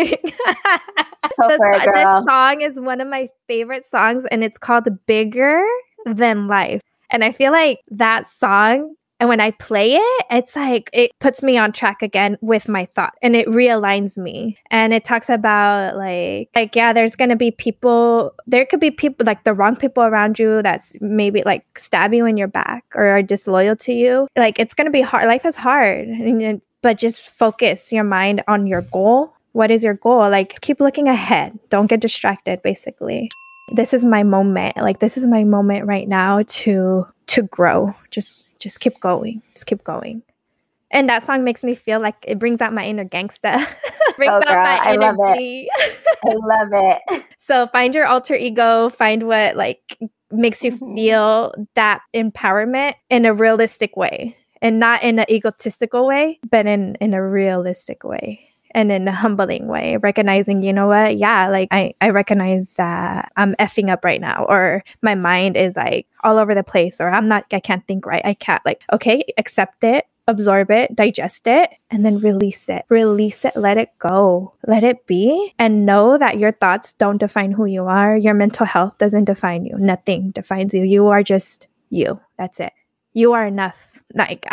This song is one of my favorite songs, and it's called Bigger Than Life. And I feel like that song, and when I play it, it's like it puts me on track again with my thought, and it realigns me. And it talks about like yeah, there could be people like the wrong people around you that's maybe like stab you in your back or are disloyal to you. Like it's gonna be hard. Life is hard, but just focus your mind on your goal. What is your goal? Like keep looking ahead. Don't get distracted, basically. This is my moment. Like this is my moment right now to grow. Just keep going. Just keep going. And that song makes me feel like it brings out my inner gangsta. Brings out my energy. I love it. So find your alter ego. Find what like makes you feel that empowerment in a realistic way, and not in an egotistical way, but in a realistic way. And in a humbling way, recognizing, you know what? Yeah, like I recognize that I'm effing up right now, or my mind is like all over the place, or I can't think right. I can't, like, okay, accept it, absorb it, digest it, and then release it. Release it, let it go, let it be, and know that your thoughts don't define who you are. Your mental health doesn't define you. Nothing defines you. You are just you. That's it. You are enough. Like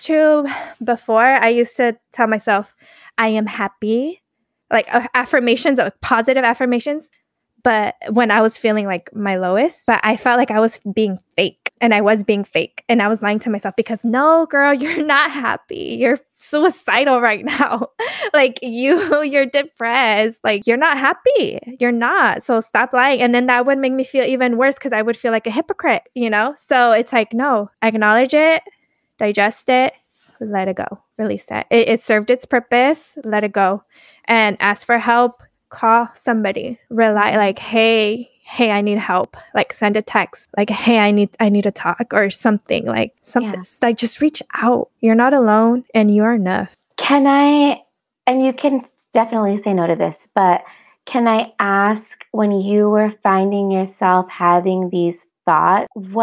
before I used to tell myself, I am happy, like affirmations, positive affirmations. But when I was feeling like my lowest, but I felt like I was being fake, and I was being fake, and I was lying to myself because no, girl, you're not happy. You're suicidal right now. Like you're depressed. Like you're not happy. You're not. So stop lying. And then that would make me feel even worse because I would feel like a hypocrite, So it's like, no, acknowledge it, digest it, let it go, release that. It served its purpose, let it go, and ask for help. Call somebody, rely, like, hey, I need help. Like send a text, like, hey, I need to talk, or something, like something. Yeah. Like just reach out. You're not alone, and you are enough. And you can definitely say no to this, but can I ask, when you were finding yourself having these thoughts,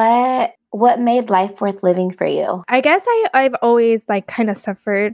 what made life worth living for you? I guess I've always like kind of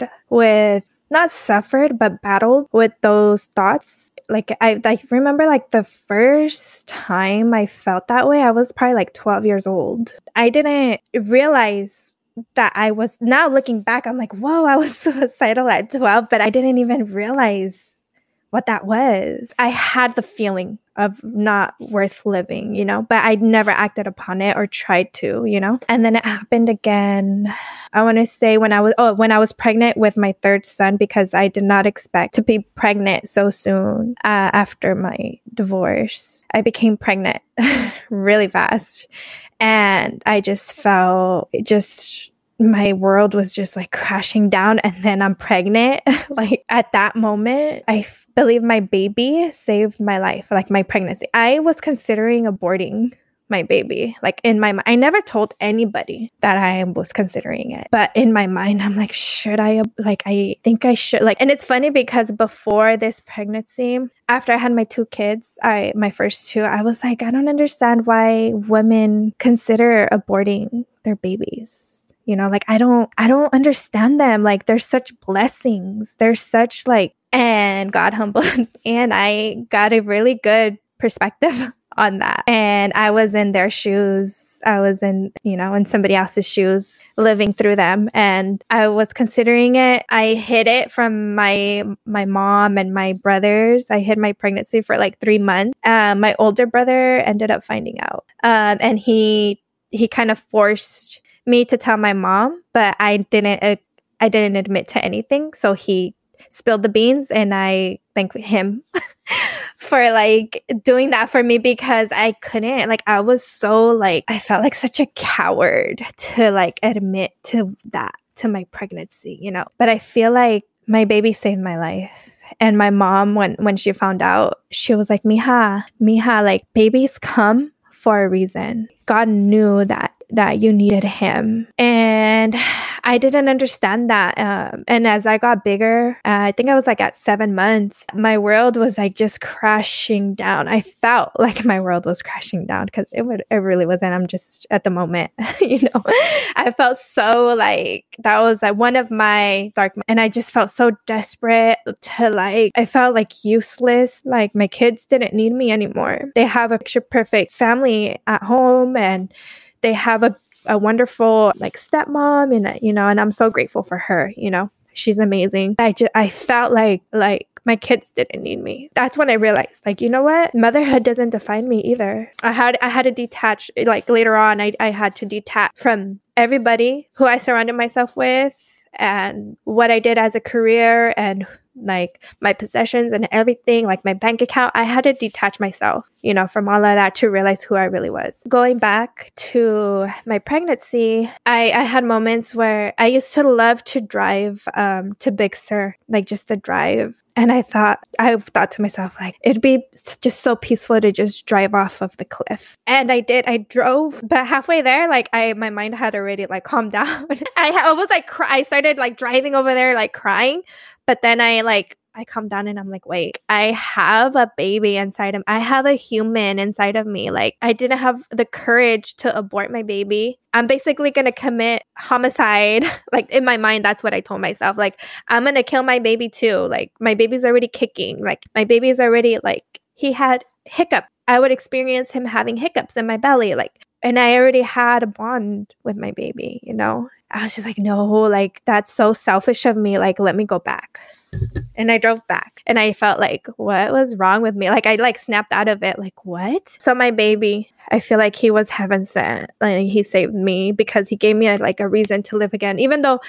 but battled with those thoughts. Like I remember like the first time I felt that way, I was probably like 12 years old. I didn't realize that I was, now looking back, I'm like, whoa, I was suicidal at 12, but I didn't even realize what that was. I had the feeling of not worth living, you know, but I never acted upon it or tried to, you know. And then it happened again. I want to say when I was pregnant with my third son, because I did not expect to be pregnant so soon after my divorce. I became pregnant really fast, and I just felt my world was just like crashing down, and then I'm pregnant. Like at that moment, I believe my baby saved my life, like my pregnancy. I was considering aborting my baby. Like in my mind, I never told anybody that I was considering it, but in my mind, I'm like, should I? Like, I think I should. Like, and it's funny because before this pregnancy, after I had my two kids, my first two, I was like, I don't understand why women consider aborting their babies. You know, like I don't understand them. Like they're such blessings. They're such like, and God humbled, and I got a really good perspective on that. And I was in their shoes. I was in somebody else's shoes, living through them. And I was considering it. I hid it from my mom and my brothers. I hid my pregnancy for like 3 months. My older brother ended up finding out. And he kind of forced me to tell my mom, but I didn't admit to anything. So he spilled the beans, and I thank him for like doing that for me, because I couldn't, like, I was so like, I felt like such a coward to like admit to that, to my pregnancy, you know. But I feel like my baby saved my life. And my mom, when she found out, she was like, Mija, like babies come for a reason. God knew that you needed him. And I didn't understand that. And as I got bigger, I think I was like at 7 months, my world was like just crashing down. I felt like my world was crashing down, because it really wasn't. I'm just at the moment, you know, I felt so like, that was like one of my dark, and I just felt so desperate to like, I felt like useless. Like my kids didn't need me anymore. They have a picture perfect family at home, and they have a wonderful like stepmom, and you know, and I'm so grateful for her. You know, she's amazing. I felt like my kids didn't need me. That's when I realized, like, you know what? Motherhood doesn't define me either. I had to detach. Like later on, I had to detach from everybody who I surrounded myself with, and what I did as a career, and like my possessions and everything, like my bank account. I had to detach myself, you know, from all of that to realize who I really was. Going back to my pregnancy, I had moments where I used to love to drive to Big Sur, like just to drive. And I thought to myself, like, it'd be just so peaceful to just drive off of the cliff. And I did. I drove, but halfway there, like my mind had already like calmed down. I was like, I started like driving over there, like crying. But then I calmed down, and I'm like, wait, I have a baby inside of me. I have a human inside of me. Like, I didn't have the courage to abort my baby. I'm basically going to commit homicide. Like, in my mind, that's what I told myself. Like, I'm going to kill my baby too. Like, my baby's already kicking. Like, my baby's already, like, he had hiccup. I would experience him having hiccups in my belly. Like, and I already had a bond with my baby, you know? I was just like, no, like, that's so selfish of me. Like, let me go back. And I drove back, and I felt like, what was wrong with me? Like, I like snapped out of it. Like, what? So my baby, I feel like he was heaven sent. Like, he saved me because he gave me a reason to live again. Even though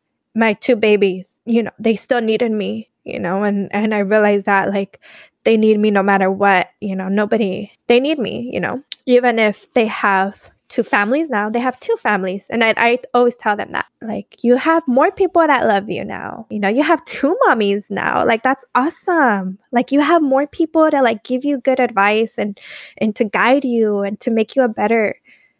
my two babies, you know, they still needed me, you know, and I realized that like they need me no matter what, you know, they need me, you know, even if they have 2 families now, they have 2 families. And I always tell them that, like, you have more people that love you now. You know, you have 2 mommies now. Like, that's awesome. Like, you have more people to like give you good advice and to guide you and to make you a better,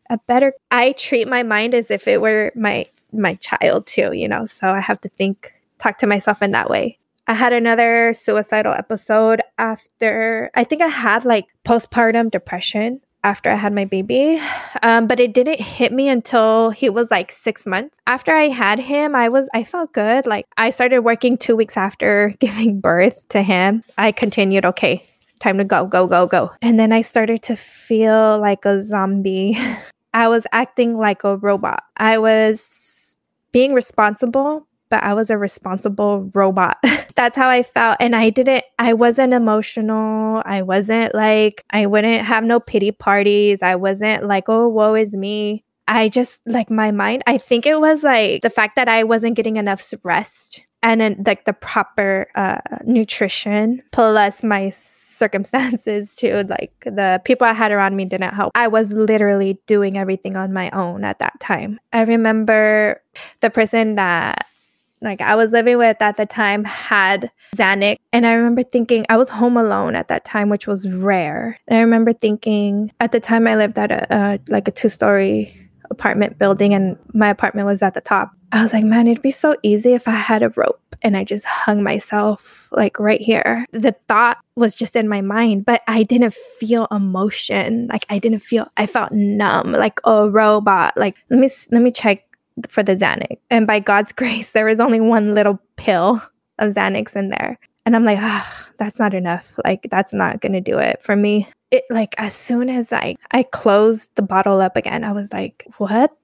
I treat my mind as if it were my child too, you know? So I have to talk to myself in that way. I had another suicidal episode after, I think I had like postpartum depression after I had my baby. But it didn't hit me until he was like 6 months. After I had him, I felt good. Like, I started working 2 weeks after giving birth to him. I continued, okay, time to go. And then I started to feel like a zombie. I was acting like a robot. I was being responsible, but I was a responsible robot. That's how I felt. And I wasn't emotional. I wouldn't have no pity parties. I wasn't like, oh, woe is me. I just, like, my mind, I think it was like the fact that I wasn't getting enough rest and then like the proper nutrition plus my circumstances too, like the people I had around me didn't help. I was literally doing everything on my own at that time. I remember the person that like I was living with at the time had Xanax, and I remember thinking, I was home alone at that time, which was rare. And I remember thinking, at the time I lived at a 2-story apartment building, and my apartment was at the top. I was like, man, it'd be so easy if I had a rope and I just hung myself like right here. The thought was just in my mind, but I didn't feel emotion. Like I felt numb, like a robot. Like, let me check for the Xanax. And by God's grace, there was only one little pill of Xanax in there. And I'm like, that's not enough. Like, that's not going to do it for me. It, like, as soon as I closed the bottle up again, I was like, what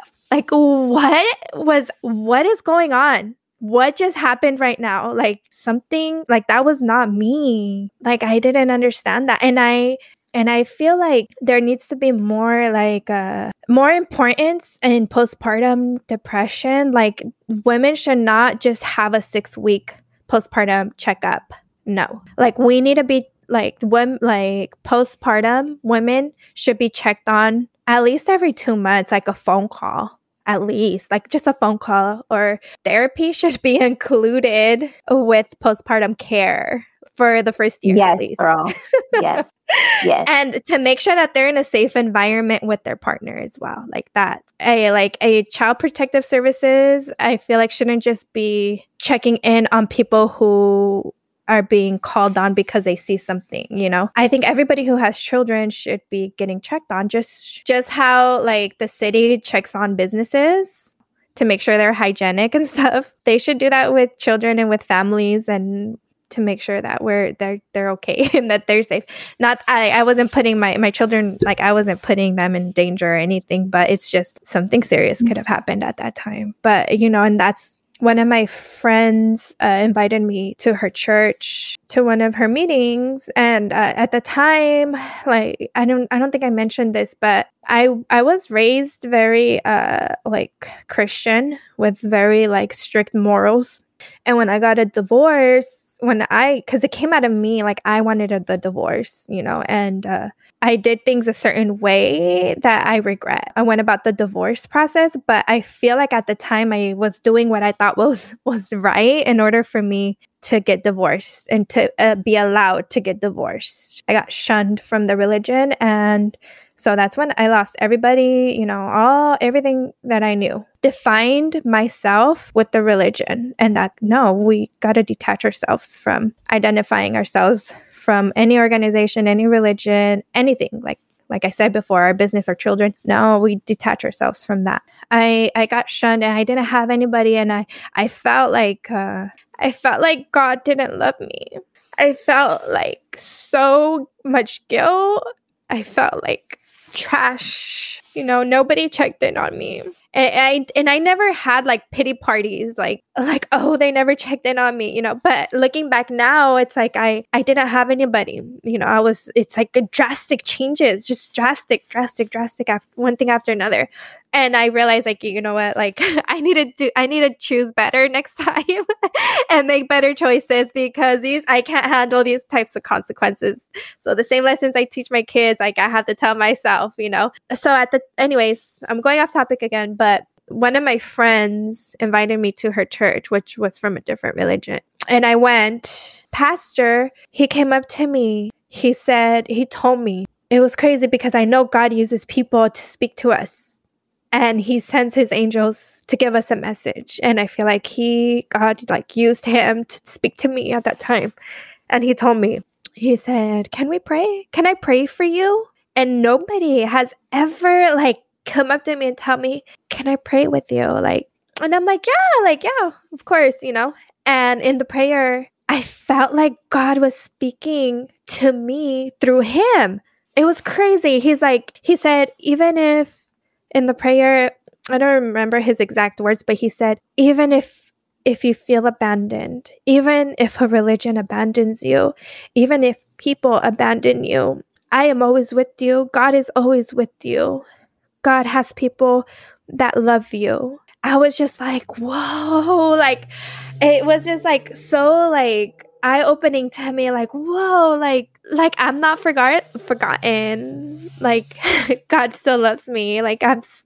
is going on? What just happened right now? Like, something, like, that was not me. Like, I didn't understand that. And I feel like there needs to be more, like, more importance in postpartum depression. Like, women should not just have a 6-week postpartum checkup. No. Like, we need to be, like, postpartum women should be checked on at least every 2 months, like a phone call. At least, like, just a phone call, or therapy should be included with postpartum care for the first year. Yes, at least. girl. Yes. Yes. And to make sure that they're in a safe environment with their partner as well. Like that. A child protective services, I feel like shouldn't just be checking in on people who are being called on because they see something, you know? I think everybody who has children should be getting checked on, just how like the city checks on businesses to make sure they're hygienic and stuff. They should do that with children and with families, and to make sure that they're okay and that they're safe. Not, I wasn't putting my children, like, I wasn't putting them in danger or anything, but it's just something serious could have happened at that time. But, you know, and that's, one of my friends invited me to her church, to one of her meetings. And at the time, like, I don't think I mentioned this, but I was raised very like Christian with very like strict morals. And when I got a divorce, because it came out of me, like, I wanted the divorce, you know, and I did things a certain way that I regret. I went about the divorce process, but I feel like at the time I was doing what I thought was right in order for me to get divorced and to be allowed to get divorced. I got shunned from the religion, and so that's when I lost everybody, you know, everything that I knew. Defined myself with the religion, and that, no, we got to detach ourselves from identifying ourselves from any organization, any religion, anything. Like I said before, our business, our children. No, we detach ourselves from that. I got shunned, and I didn't have anybody, and I felt like God didn't love me. I felt like so much guilt. I felt like trash. You know, nobody checked in on me. And I never had like pity parties, like, oh, they never checked in on me, you know. But looking back now, it's like I didn't have anybody, you know. It's like a drastic changes, just drastic one thing after another. And I realized, like, you know what, like, I need to choose better next time and make better choices, because I can't handle these types of consequences. So the same lessons I teach my kids, like, I have to tell myself, you know. So anyways, I'm going off topic again, but one of my friends invited me to her church, which was from a different religion. And I went. Pastor, he came up to me. He told me, it was crazy because I know God uses people to speak to us. And he sends his angels to give us a message. And I feel like God like used him to speak to me at that time. And he told me, he said, "Can we pray? Can I pray for you?" And nobody has ever like come up to me and tell me, "Can I pray with you?" Like, and I'm like, yeah, of course, you know. And in the prayer, I felt like God was speaking to me through him. It was crazy. He said, even if, in the prayer, I don't remember his exact words, but he said, even if if you feel abandoned, even if a religion abandons you, even if people abandon you, I am always with you. God is always with you. God has people that love you. I was just like, whoa, like it was just like so like eye-opening to me, like, whoa, like I'm not forgotten. Like God still loves me. Like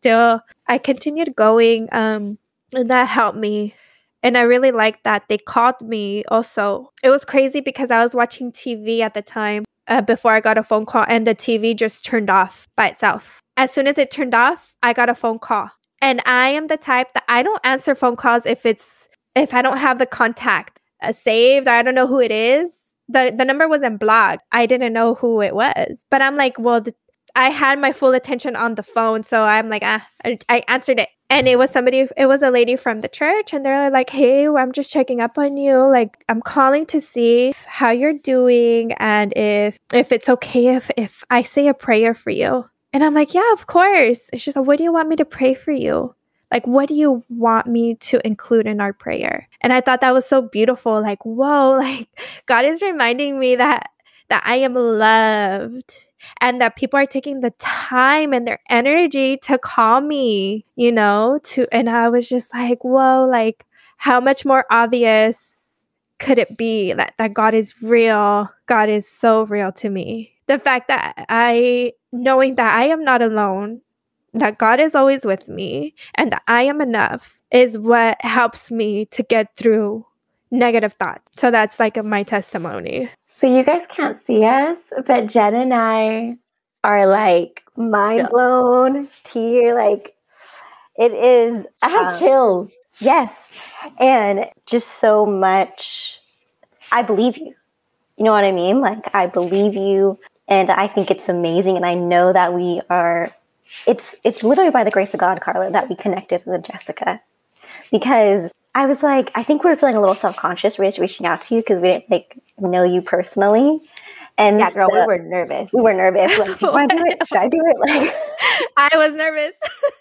I continued going, and that helped me. And I really liked that they called me also. It was crazy because I was watching TV at the time, before I got a phone call, and the TV just turned off by itself. As soon as it turned off, I got a phone call. And I am the type that I don't answer phone calls if I don't have the contact saved, or I don't know who it is. The number wasn't blocked. I didn't know who it was. But I'm like, well, I had my full attention on the phone, so I'm like, I answered it. And it was a lady from the church, and they're like, hey, I'm just checking up on you. Like, I'm calling to see how you're doing and if it's okay if I say a prayer for you. And I'm like, yeah, of course. She's like, what do you want me to pray for you? Like, what do you want me to include in our prayer? And I thought that was so beautiful. Like, whoa, like God is reminding me that I am loved, and that people are taking the time and their energy to call me, and I was just like, whoa, like how much more obvious could it be that God is real? God is so real to me. The fact that knowing that I am not alone, that God is always with me, and that I am enough is what helps me to get through negative thoughts. So that's like my testimony. So you guys can't see us, but Jen and I are like mind blown, tear, like it is. I have chills. Yes. And just so much. I believe you. You know what I mean? Like, I believe you, and I think it's amazing. And I know that we are, it's literally by the grace of God, Carla, that we connected with Jessica, because I was like, I think we were feeling a little self-conscious reaching out to you because we didn't know you personally. And yeah, girl, we were nervous. Like, do I do it? Should I do it? Like, I was nervous.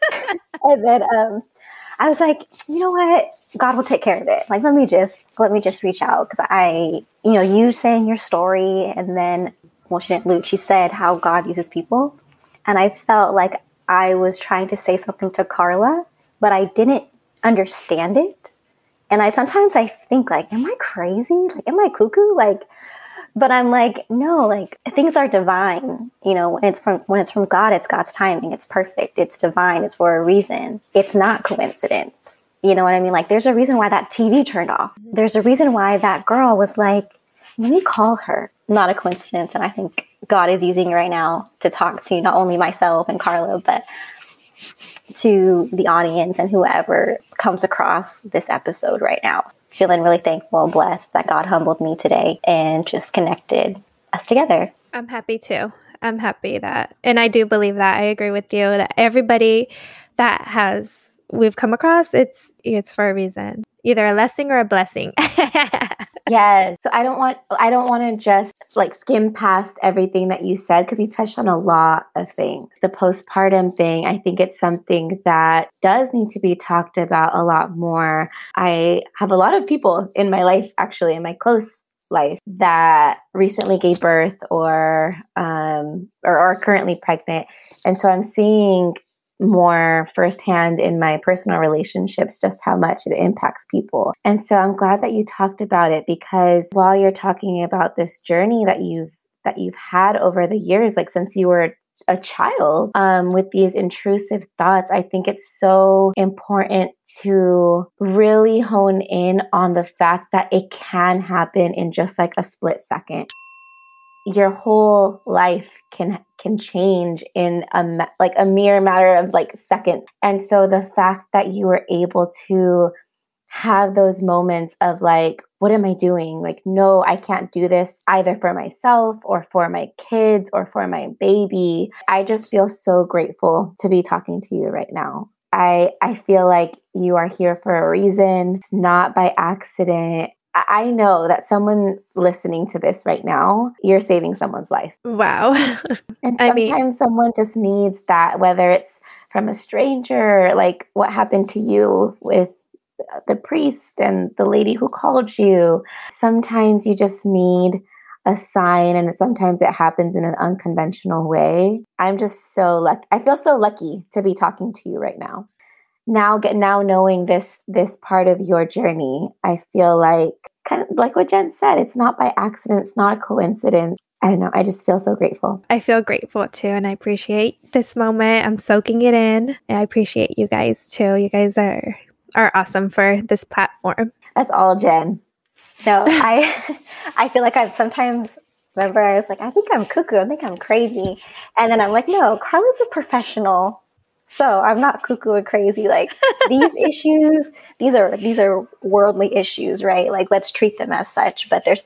And then I was like, you know what? God will take care of it. Like, let me just reach out, because you saying your story, and then, well, she didn't allude. She said how God uses people, and I felt like I was trying to say something to Carla, but I didn't understand it. And sometimes I think, like, am I crazy? Like, am I cuckoo? Like, but I'm like, no, like, things are divine. When it's from God, it's God's timing. It's perfect. It's divine. It's for a reason. It's not coincidence. You know what I mean? Like, there's a reason why that TV turned off. There's a reason why that girl was like, let me call her. Not a coincidence. And I think God is using it right now to talk to not only myself and Carla, but to the audience and whoever comes across this episode right now. Feeling really thankful and blessed that God humbled me today and just connected us together. I'm happy too. I'm happy that, and I do believe that. I agree with you that everybody that we've come across, it's for a reason, either a lesson or a blessing. Yes. So I don't want to just like skim past everything that you said, because you touched on a lot of things. The postpartum thing, I think it's something that does need to be talked about a lot more. I have a lot of people in my life, actually, in my close life, that recently gave birth or are currently pregnant. And so I'm seeing more firsthand in my personal relationships just how much it impacts people. And so I'm glad that you talked about it, because while you're talking about this journey that you've had over the years, like since you were a child, with these intrusive thoughts, I think it's so important to really hone in on the fact that it can happen in just like a split second. Your whole life can change in a mere matter of like seconds. And so the fact that you were able to have those moments of like, what am I doing? Like, no, I can't do this either for myself or for my kids or for my baby. I just feel so grateful to be talking to you right now. I feel like you are here for a reason. It's not by accident. I know that someone listening to this right now, you're saving someone's life. Wow. And sometimes someone just needs that, whether it's from a stranger, like what happened to you with the priest and the lady who called you. Sometimes you just need a sign, and sometimes it happens in an unconventional way. I'm just so lucky. I feel so lucky to be talking to you right now. Now knowing this part of your journey, I feel like, kind of like what Jen said, it's not by accident, it's not a coincidence. I don't know. I just feel so grateful. I feel grateful too, and I appreciate this moment. I'm soaking it in. And I appreciate you guys too. You guys are awesome for this platform. That's all, Jen. No, I feel like I've sometimes, remember, I was like, I think I'm cuckoo. I think I'm crazy. And then I'm like, no, Carla's a professional. So I'm not cuckoo or crazy. Like these issues, these are worldly issues, right? Like let's treat them as such. But there's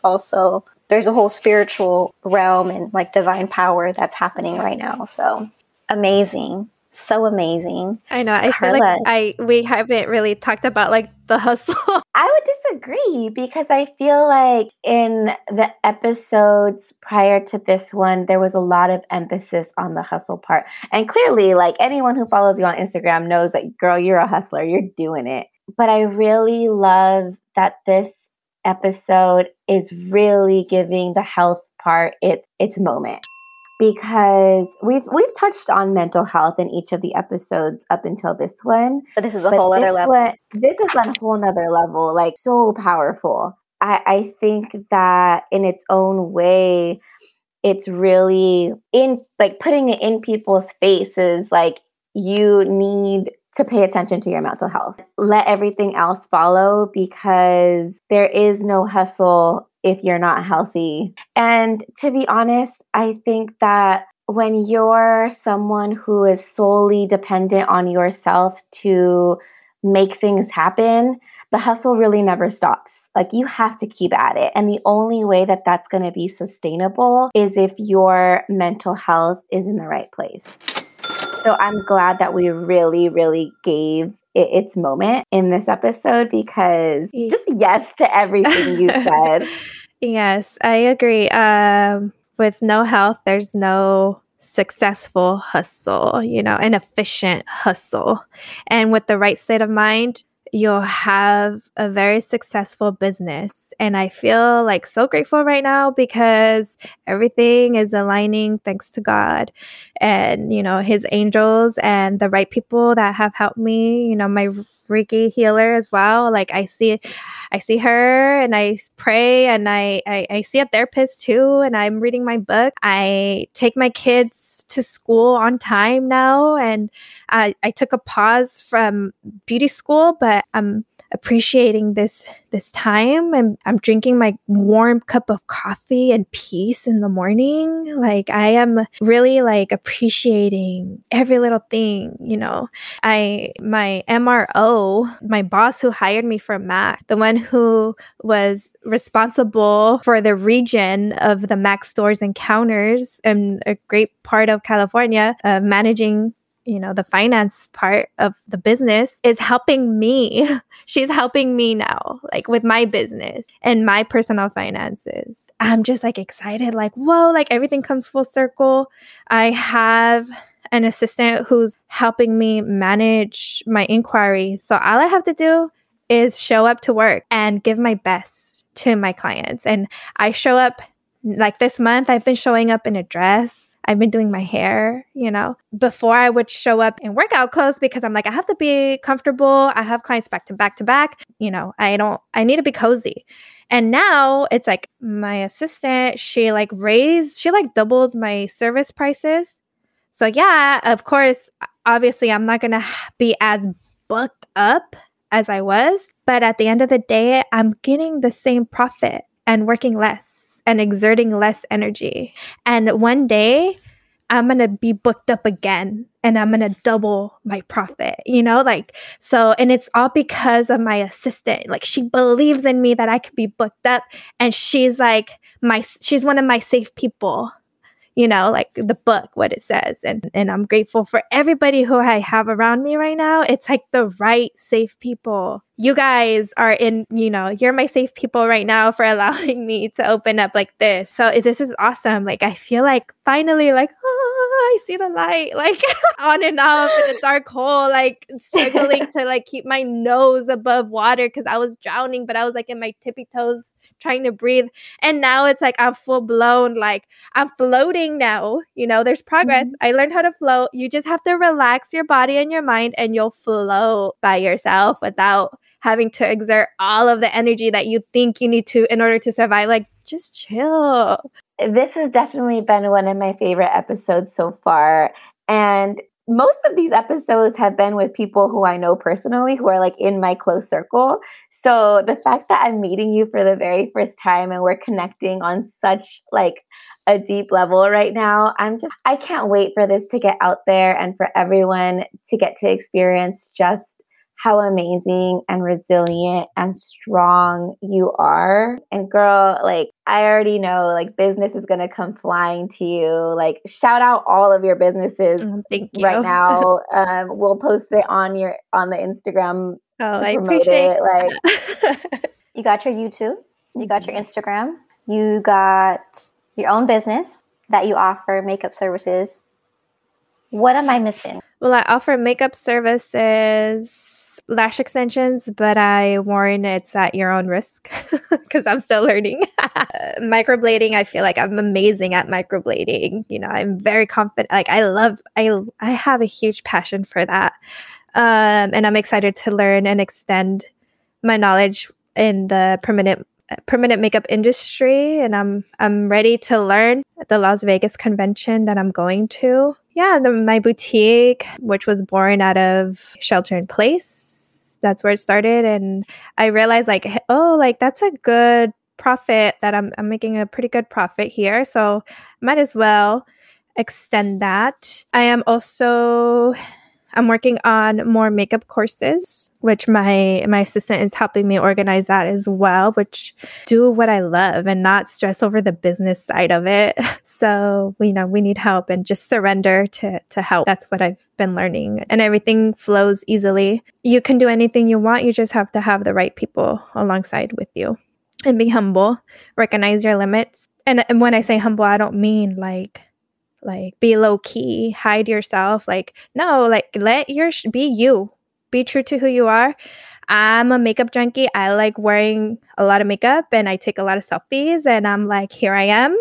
a whole spiritual realm and like divine power that's happening right now. So amazing. So amazing. I know. I feel like we haven't really talked about like the hustle. I would disagree, because I feel like in the episodes prior to this one, there was a lot of emphasis on the hustle part. And clearly, like anyone who follows you on Instagram knows that, girl, you're a hustler, you're doing it. But I really love that this episode is really giving the health part its moment. Because we've touched on mental health in each of the episodes up until this one. But this is a whole other level. This is a whole nother level, like so powerful. I think that in its own way, it's really in like putting it in people's faces, like you need to pay attention to your mental health. Let everything else follow, because there is no hustle if you're not healthy. And to be honest, I think that when you're someone who is solely dependent on yourself to make things happen, the hustle really never stops. Like you have to keep at it. And the only way that that's going to be sustainable is if your mental health is in the right place. So I'm glad that we really, really gave it its moment in this episode, because just yes to everything you said. Yes, I agree. With no health, there's no successful hustle, an efficient hustle. And with the right state of mind, you'll have a very successful business. And I feel like so grateful right now, because everything is aligning thanks to God and, his angels and the right people that have helped me, my Reiki healer as well. Like I see her and I pray, and I see a therapist too, and I'm reading my book. I take my kids to school on time now, and I took a pause from beauty school, but I'm appreciating this time, and I'm drinking my warm cup of coffee and peace in the morning. Like I am really like appreciating every little thing, my MRO, my boss who hired me for MAC, the one who was responsible for the region of the MAC stores and counters and a great part of California, managing the finance part of the business, is helping me. She's helping me now, like with my business and my personal finances. I'm just like excited, like, whoa, like everything comes full circle. I have an assistant who's helping me manage my inquiries. So all I have to do is show up to work and give my best to my clients. And I show up, like this month, I've been showing up in a dress. I've been doing my hair, Before I would show up in workout clothes, because I'm like, I have to be comfortable. I have clients back to back to back. I need to be cozy. And now it's like my assistant, she doubled my service prices. So yeah, of course, obviously I'm not going to be as booked up as I was. But at the end of the day, I'm getting the same profit and working less and exerting less energy. And one day I'm going to be booked up again and I'm going to double my profit, so, and it's all because of my assistant. Like she believes in me that I could be booked up, and she's like she's one of my safe people, like the book, what it says. And I'm grateful for everybody who I have around me right now. It's like the right safe people you guys are in, you're my safe people right now for allowing me to open up like this. So this is awesome. Like, I feel like finally, like, I see the light, like on and off in a dark hole, like struggling to like keep my nose above water because I was drowning, but I was like in my tippy toes trying to breathe. And now it's like I'm full blown, like I'm floating now. There's progress. I learned how to float. You just have to relax your body and your mind, and you'll float by yourself without having to exert all of the energy that you think you need to in order to survive. Like, just chill. This has definitely been one of my favorite episodes so far. And most of these episodes have been with people who I know personally, who are like in my close circle. So the fact that I'm meeting you for the very first time and we're connecting on such like a deep level right now, I can't wait for this to get out there and for everyone to get to experience just how amazing and resilient and strong you are. And girl, like, I already know, like, business is going to come flying to you. Like, shout out all of your businesses Thank you. right now. We'll post it on the Instagram. Oh, I appreciate it. Like, you got your YouTube, you got your Instagram, you got your own business that you offer makeup services. What am I missing? Well, I offer makeup services, lash extensions, but I warn it's at your own risk because I'm still learning. Microblading, I feel like I'm amazing at microblading. I'm very confident. Like, I have a huge passion for that. And I'm excited to learn and extend my knowledge in the permanent makeup industry, and I'm ready to learn at the Las Vegas convention that I'm going to. Yeah, my boutique, which was born out of Shelter in Place. That's where it started, and I realized like, oh, like that's a good profit that I'm making a pretty good profit here, so might as well extend that. I'm working on more makeup courses, which my assistant is helping me organize that as well, which do what I love and not stress over the business side of it. So, we need help and just surrender to help. That's what I've been learning, and everything flows easily. You can do anything you want. You just have to have the right people alongside with you and be humble, recognize your limits. And when I say humble, I don't mean like be low key, hide yourself. Like, no, like be you, be true to who you are. I'm a makeup junkie. I like wearing a lot of makeup and I take a lot of selfies, and I'm like, here I am.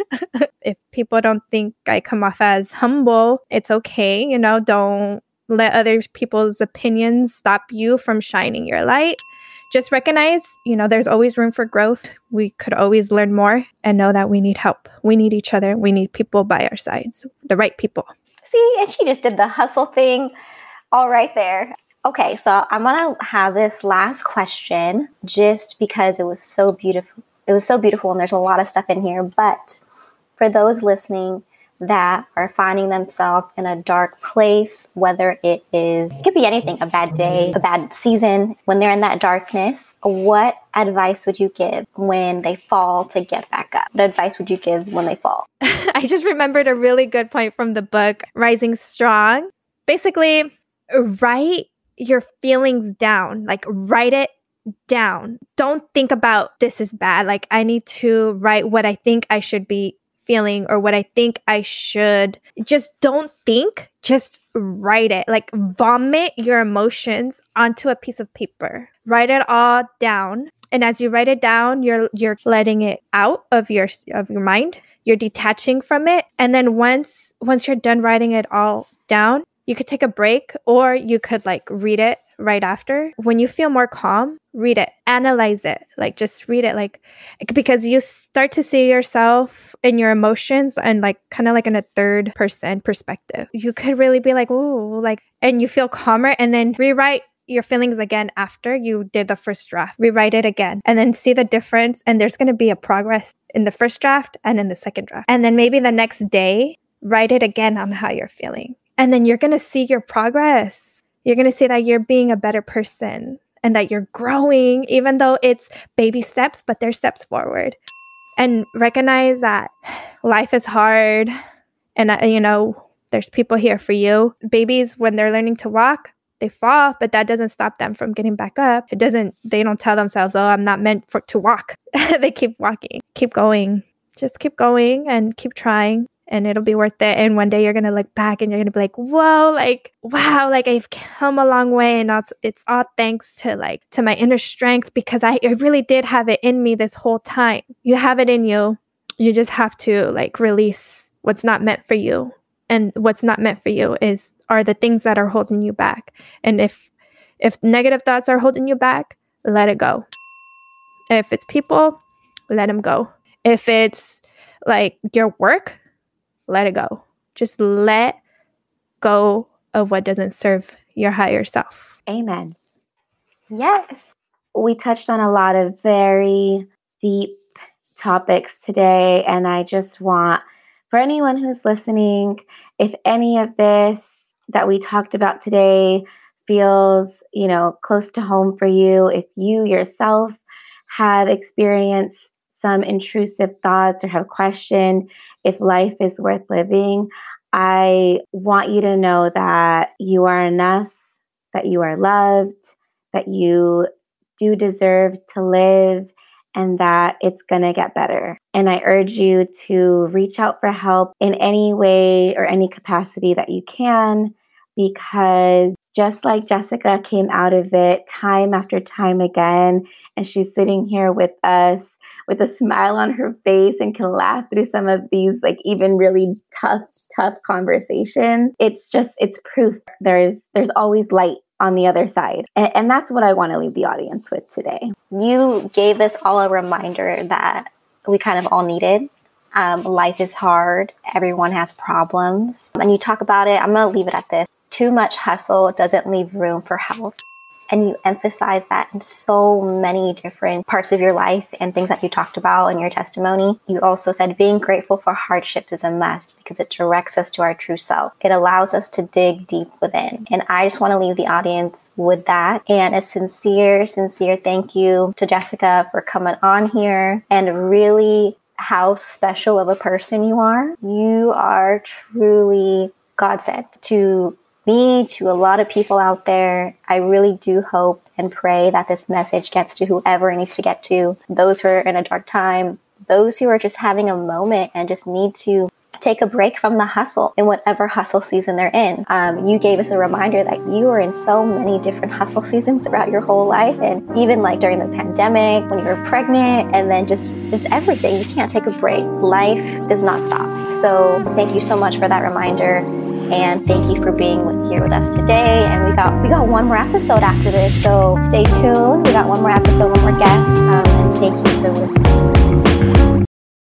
If people don't think I come off as humble, it's okay. Don't let other people's opinions stop you from shining your light. Just recognize, there's always room for growth. We could always learn more, and know that we need help. We need each other. We need people by our sides, the right people. See, and she just did the hustle thing all right there. Okay, so I'm going to have this last question just because it was so beautiful. It was so beautiful, and there's a lot of stuff in here. But for those listening that are finding themselves in a dark place, whether it could be anything, a bad day, a bad season, when they're in that darkness, what advice would you give when they fall to get back up? What advice would you give when they fall? I just remembered a really good point from the book, Rising Strong. Basically, write your feelings down, like write it down. Don't think about this is bad. Like, I need to write what I think I should be feeling or what I think I should. Just don't think, just write it. Like, vomit your emotions onto a piece of paper. Write it all down. And as you write it down, you're letting it out of your mind. You're detaching from it. And then once you're done writing it all down, you could take a break, or you could like read it right after. When you feel more calm, read it, analyze it, like just read it, like, because you start to see yourself and your emotions and like kind of like in a third person perspective. You could really be like, ooh, like, and you feel calmer, and then rewrite your feelings again after you did the first draft. Rewrite it again and then see the difference. And there's going to be a progress in the first draft and in the second draft. And then maybe the next day, write it again on how you're feeling. And then you're going to see your progress. You're going to see that you're being a better person and that you're growing, even though it's baby steps, but they're steps forward. And recognize that life is hard. And, there's people here for you. Babies, when they're learning to walk, They fall, but that doesn't stop them from getting back up. They don't tell themselves, oh, I'm not meant to walk. They keep walking, keep going, just keep going and keep trying, and it'll be worth it. And one day you're going to look back and you're going to be like, whoa, like, wow, like I've come a long way. And it's all thanks to my inner strength, because I really did have it in me this whole time. You have it in you. You just have to release what's not meant for you. And what's not meant for you are the things that are holding you back. And if negative thoughts are holding you back, let it go. If it's people, let them go. If it's your work, let it go. Just let go of what doesn't serve your higher self. Amen. Yes. We touched on a lot of very deep topics today, and I just want, for anyone who's listening, if any of this that we talked about today feels, close to home for you, if you yourself have experienced some intrusive thoughts or have questioned if life is worth living, I want you to know that you are enough, that you are loved, that you do deserve to live, and that it's going to get better. And I urge you to reach out for help in any way or any capacity that you can, because just like Jessica came out of it time after time again, and she's sitting here with us with a smile on her face and can laugh through some of these even really tough conversations. It's proof there's always light on the other side. And that's what I want to leave the audience with today. You gave us all a reminder that we kind of all needed. Life is hard. Everyone has problems. And you talk about it, I'm going to leave it at this. Too much hustle doesn't leave room for health. And you emphasize that in so many different parts of your life and things that you talked about in your testimony. You also said being grateful for hardships is a must because it directs us to our true self. It allows us to dig deep within. And I just want to leave the audience with that. And a sincere thank you to Jessica for coming on here, and really how special of a person you are. You are truly God sent to me, to a lot of people out there. I really do hope and pray that this message gets to whoever it needs to get to, those who are in a dark time, those who are just having a moment and just need to take a break from the hustle in whatever hustle season they're in. You gave us a reminder that you were in so many different hustle seasons throughout your whole life, and even during the pandemic, when you were pregnant, and then just everything. You can't take a break. Life does not stop. So thank you so much for that reminder. And thank you for being here with us today. And we got one more episode after this, so stay tuned. We got one more episode, one more guest. And thank you for listening.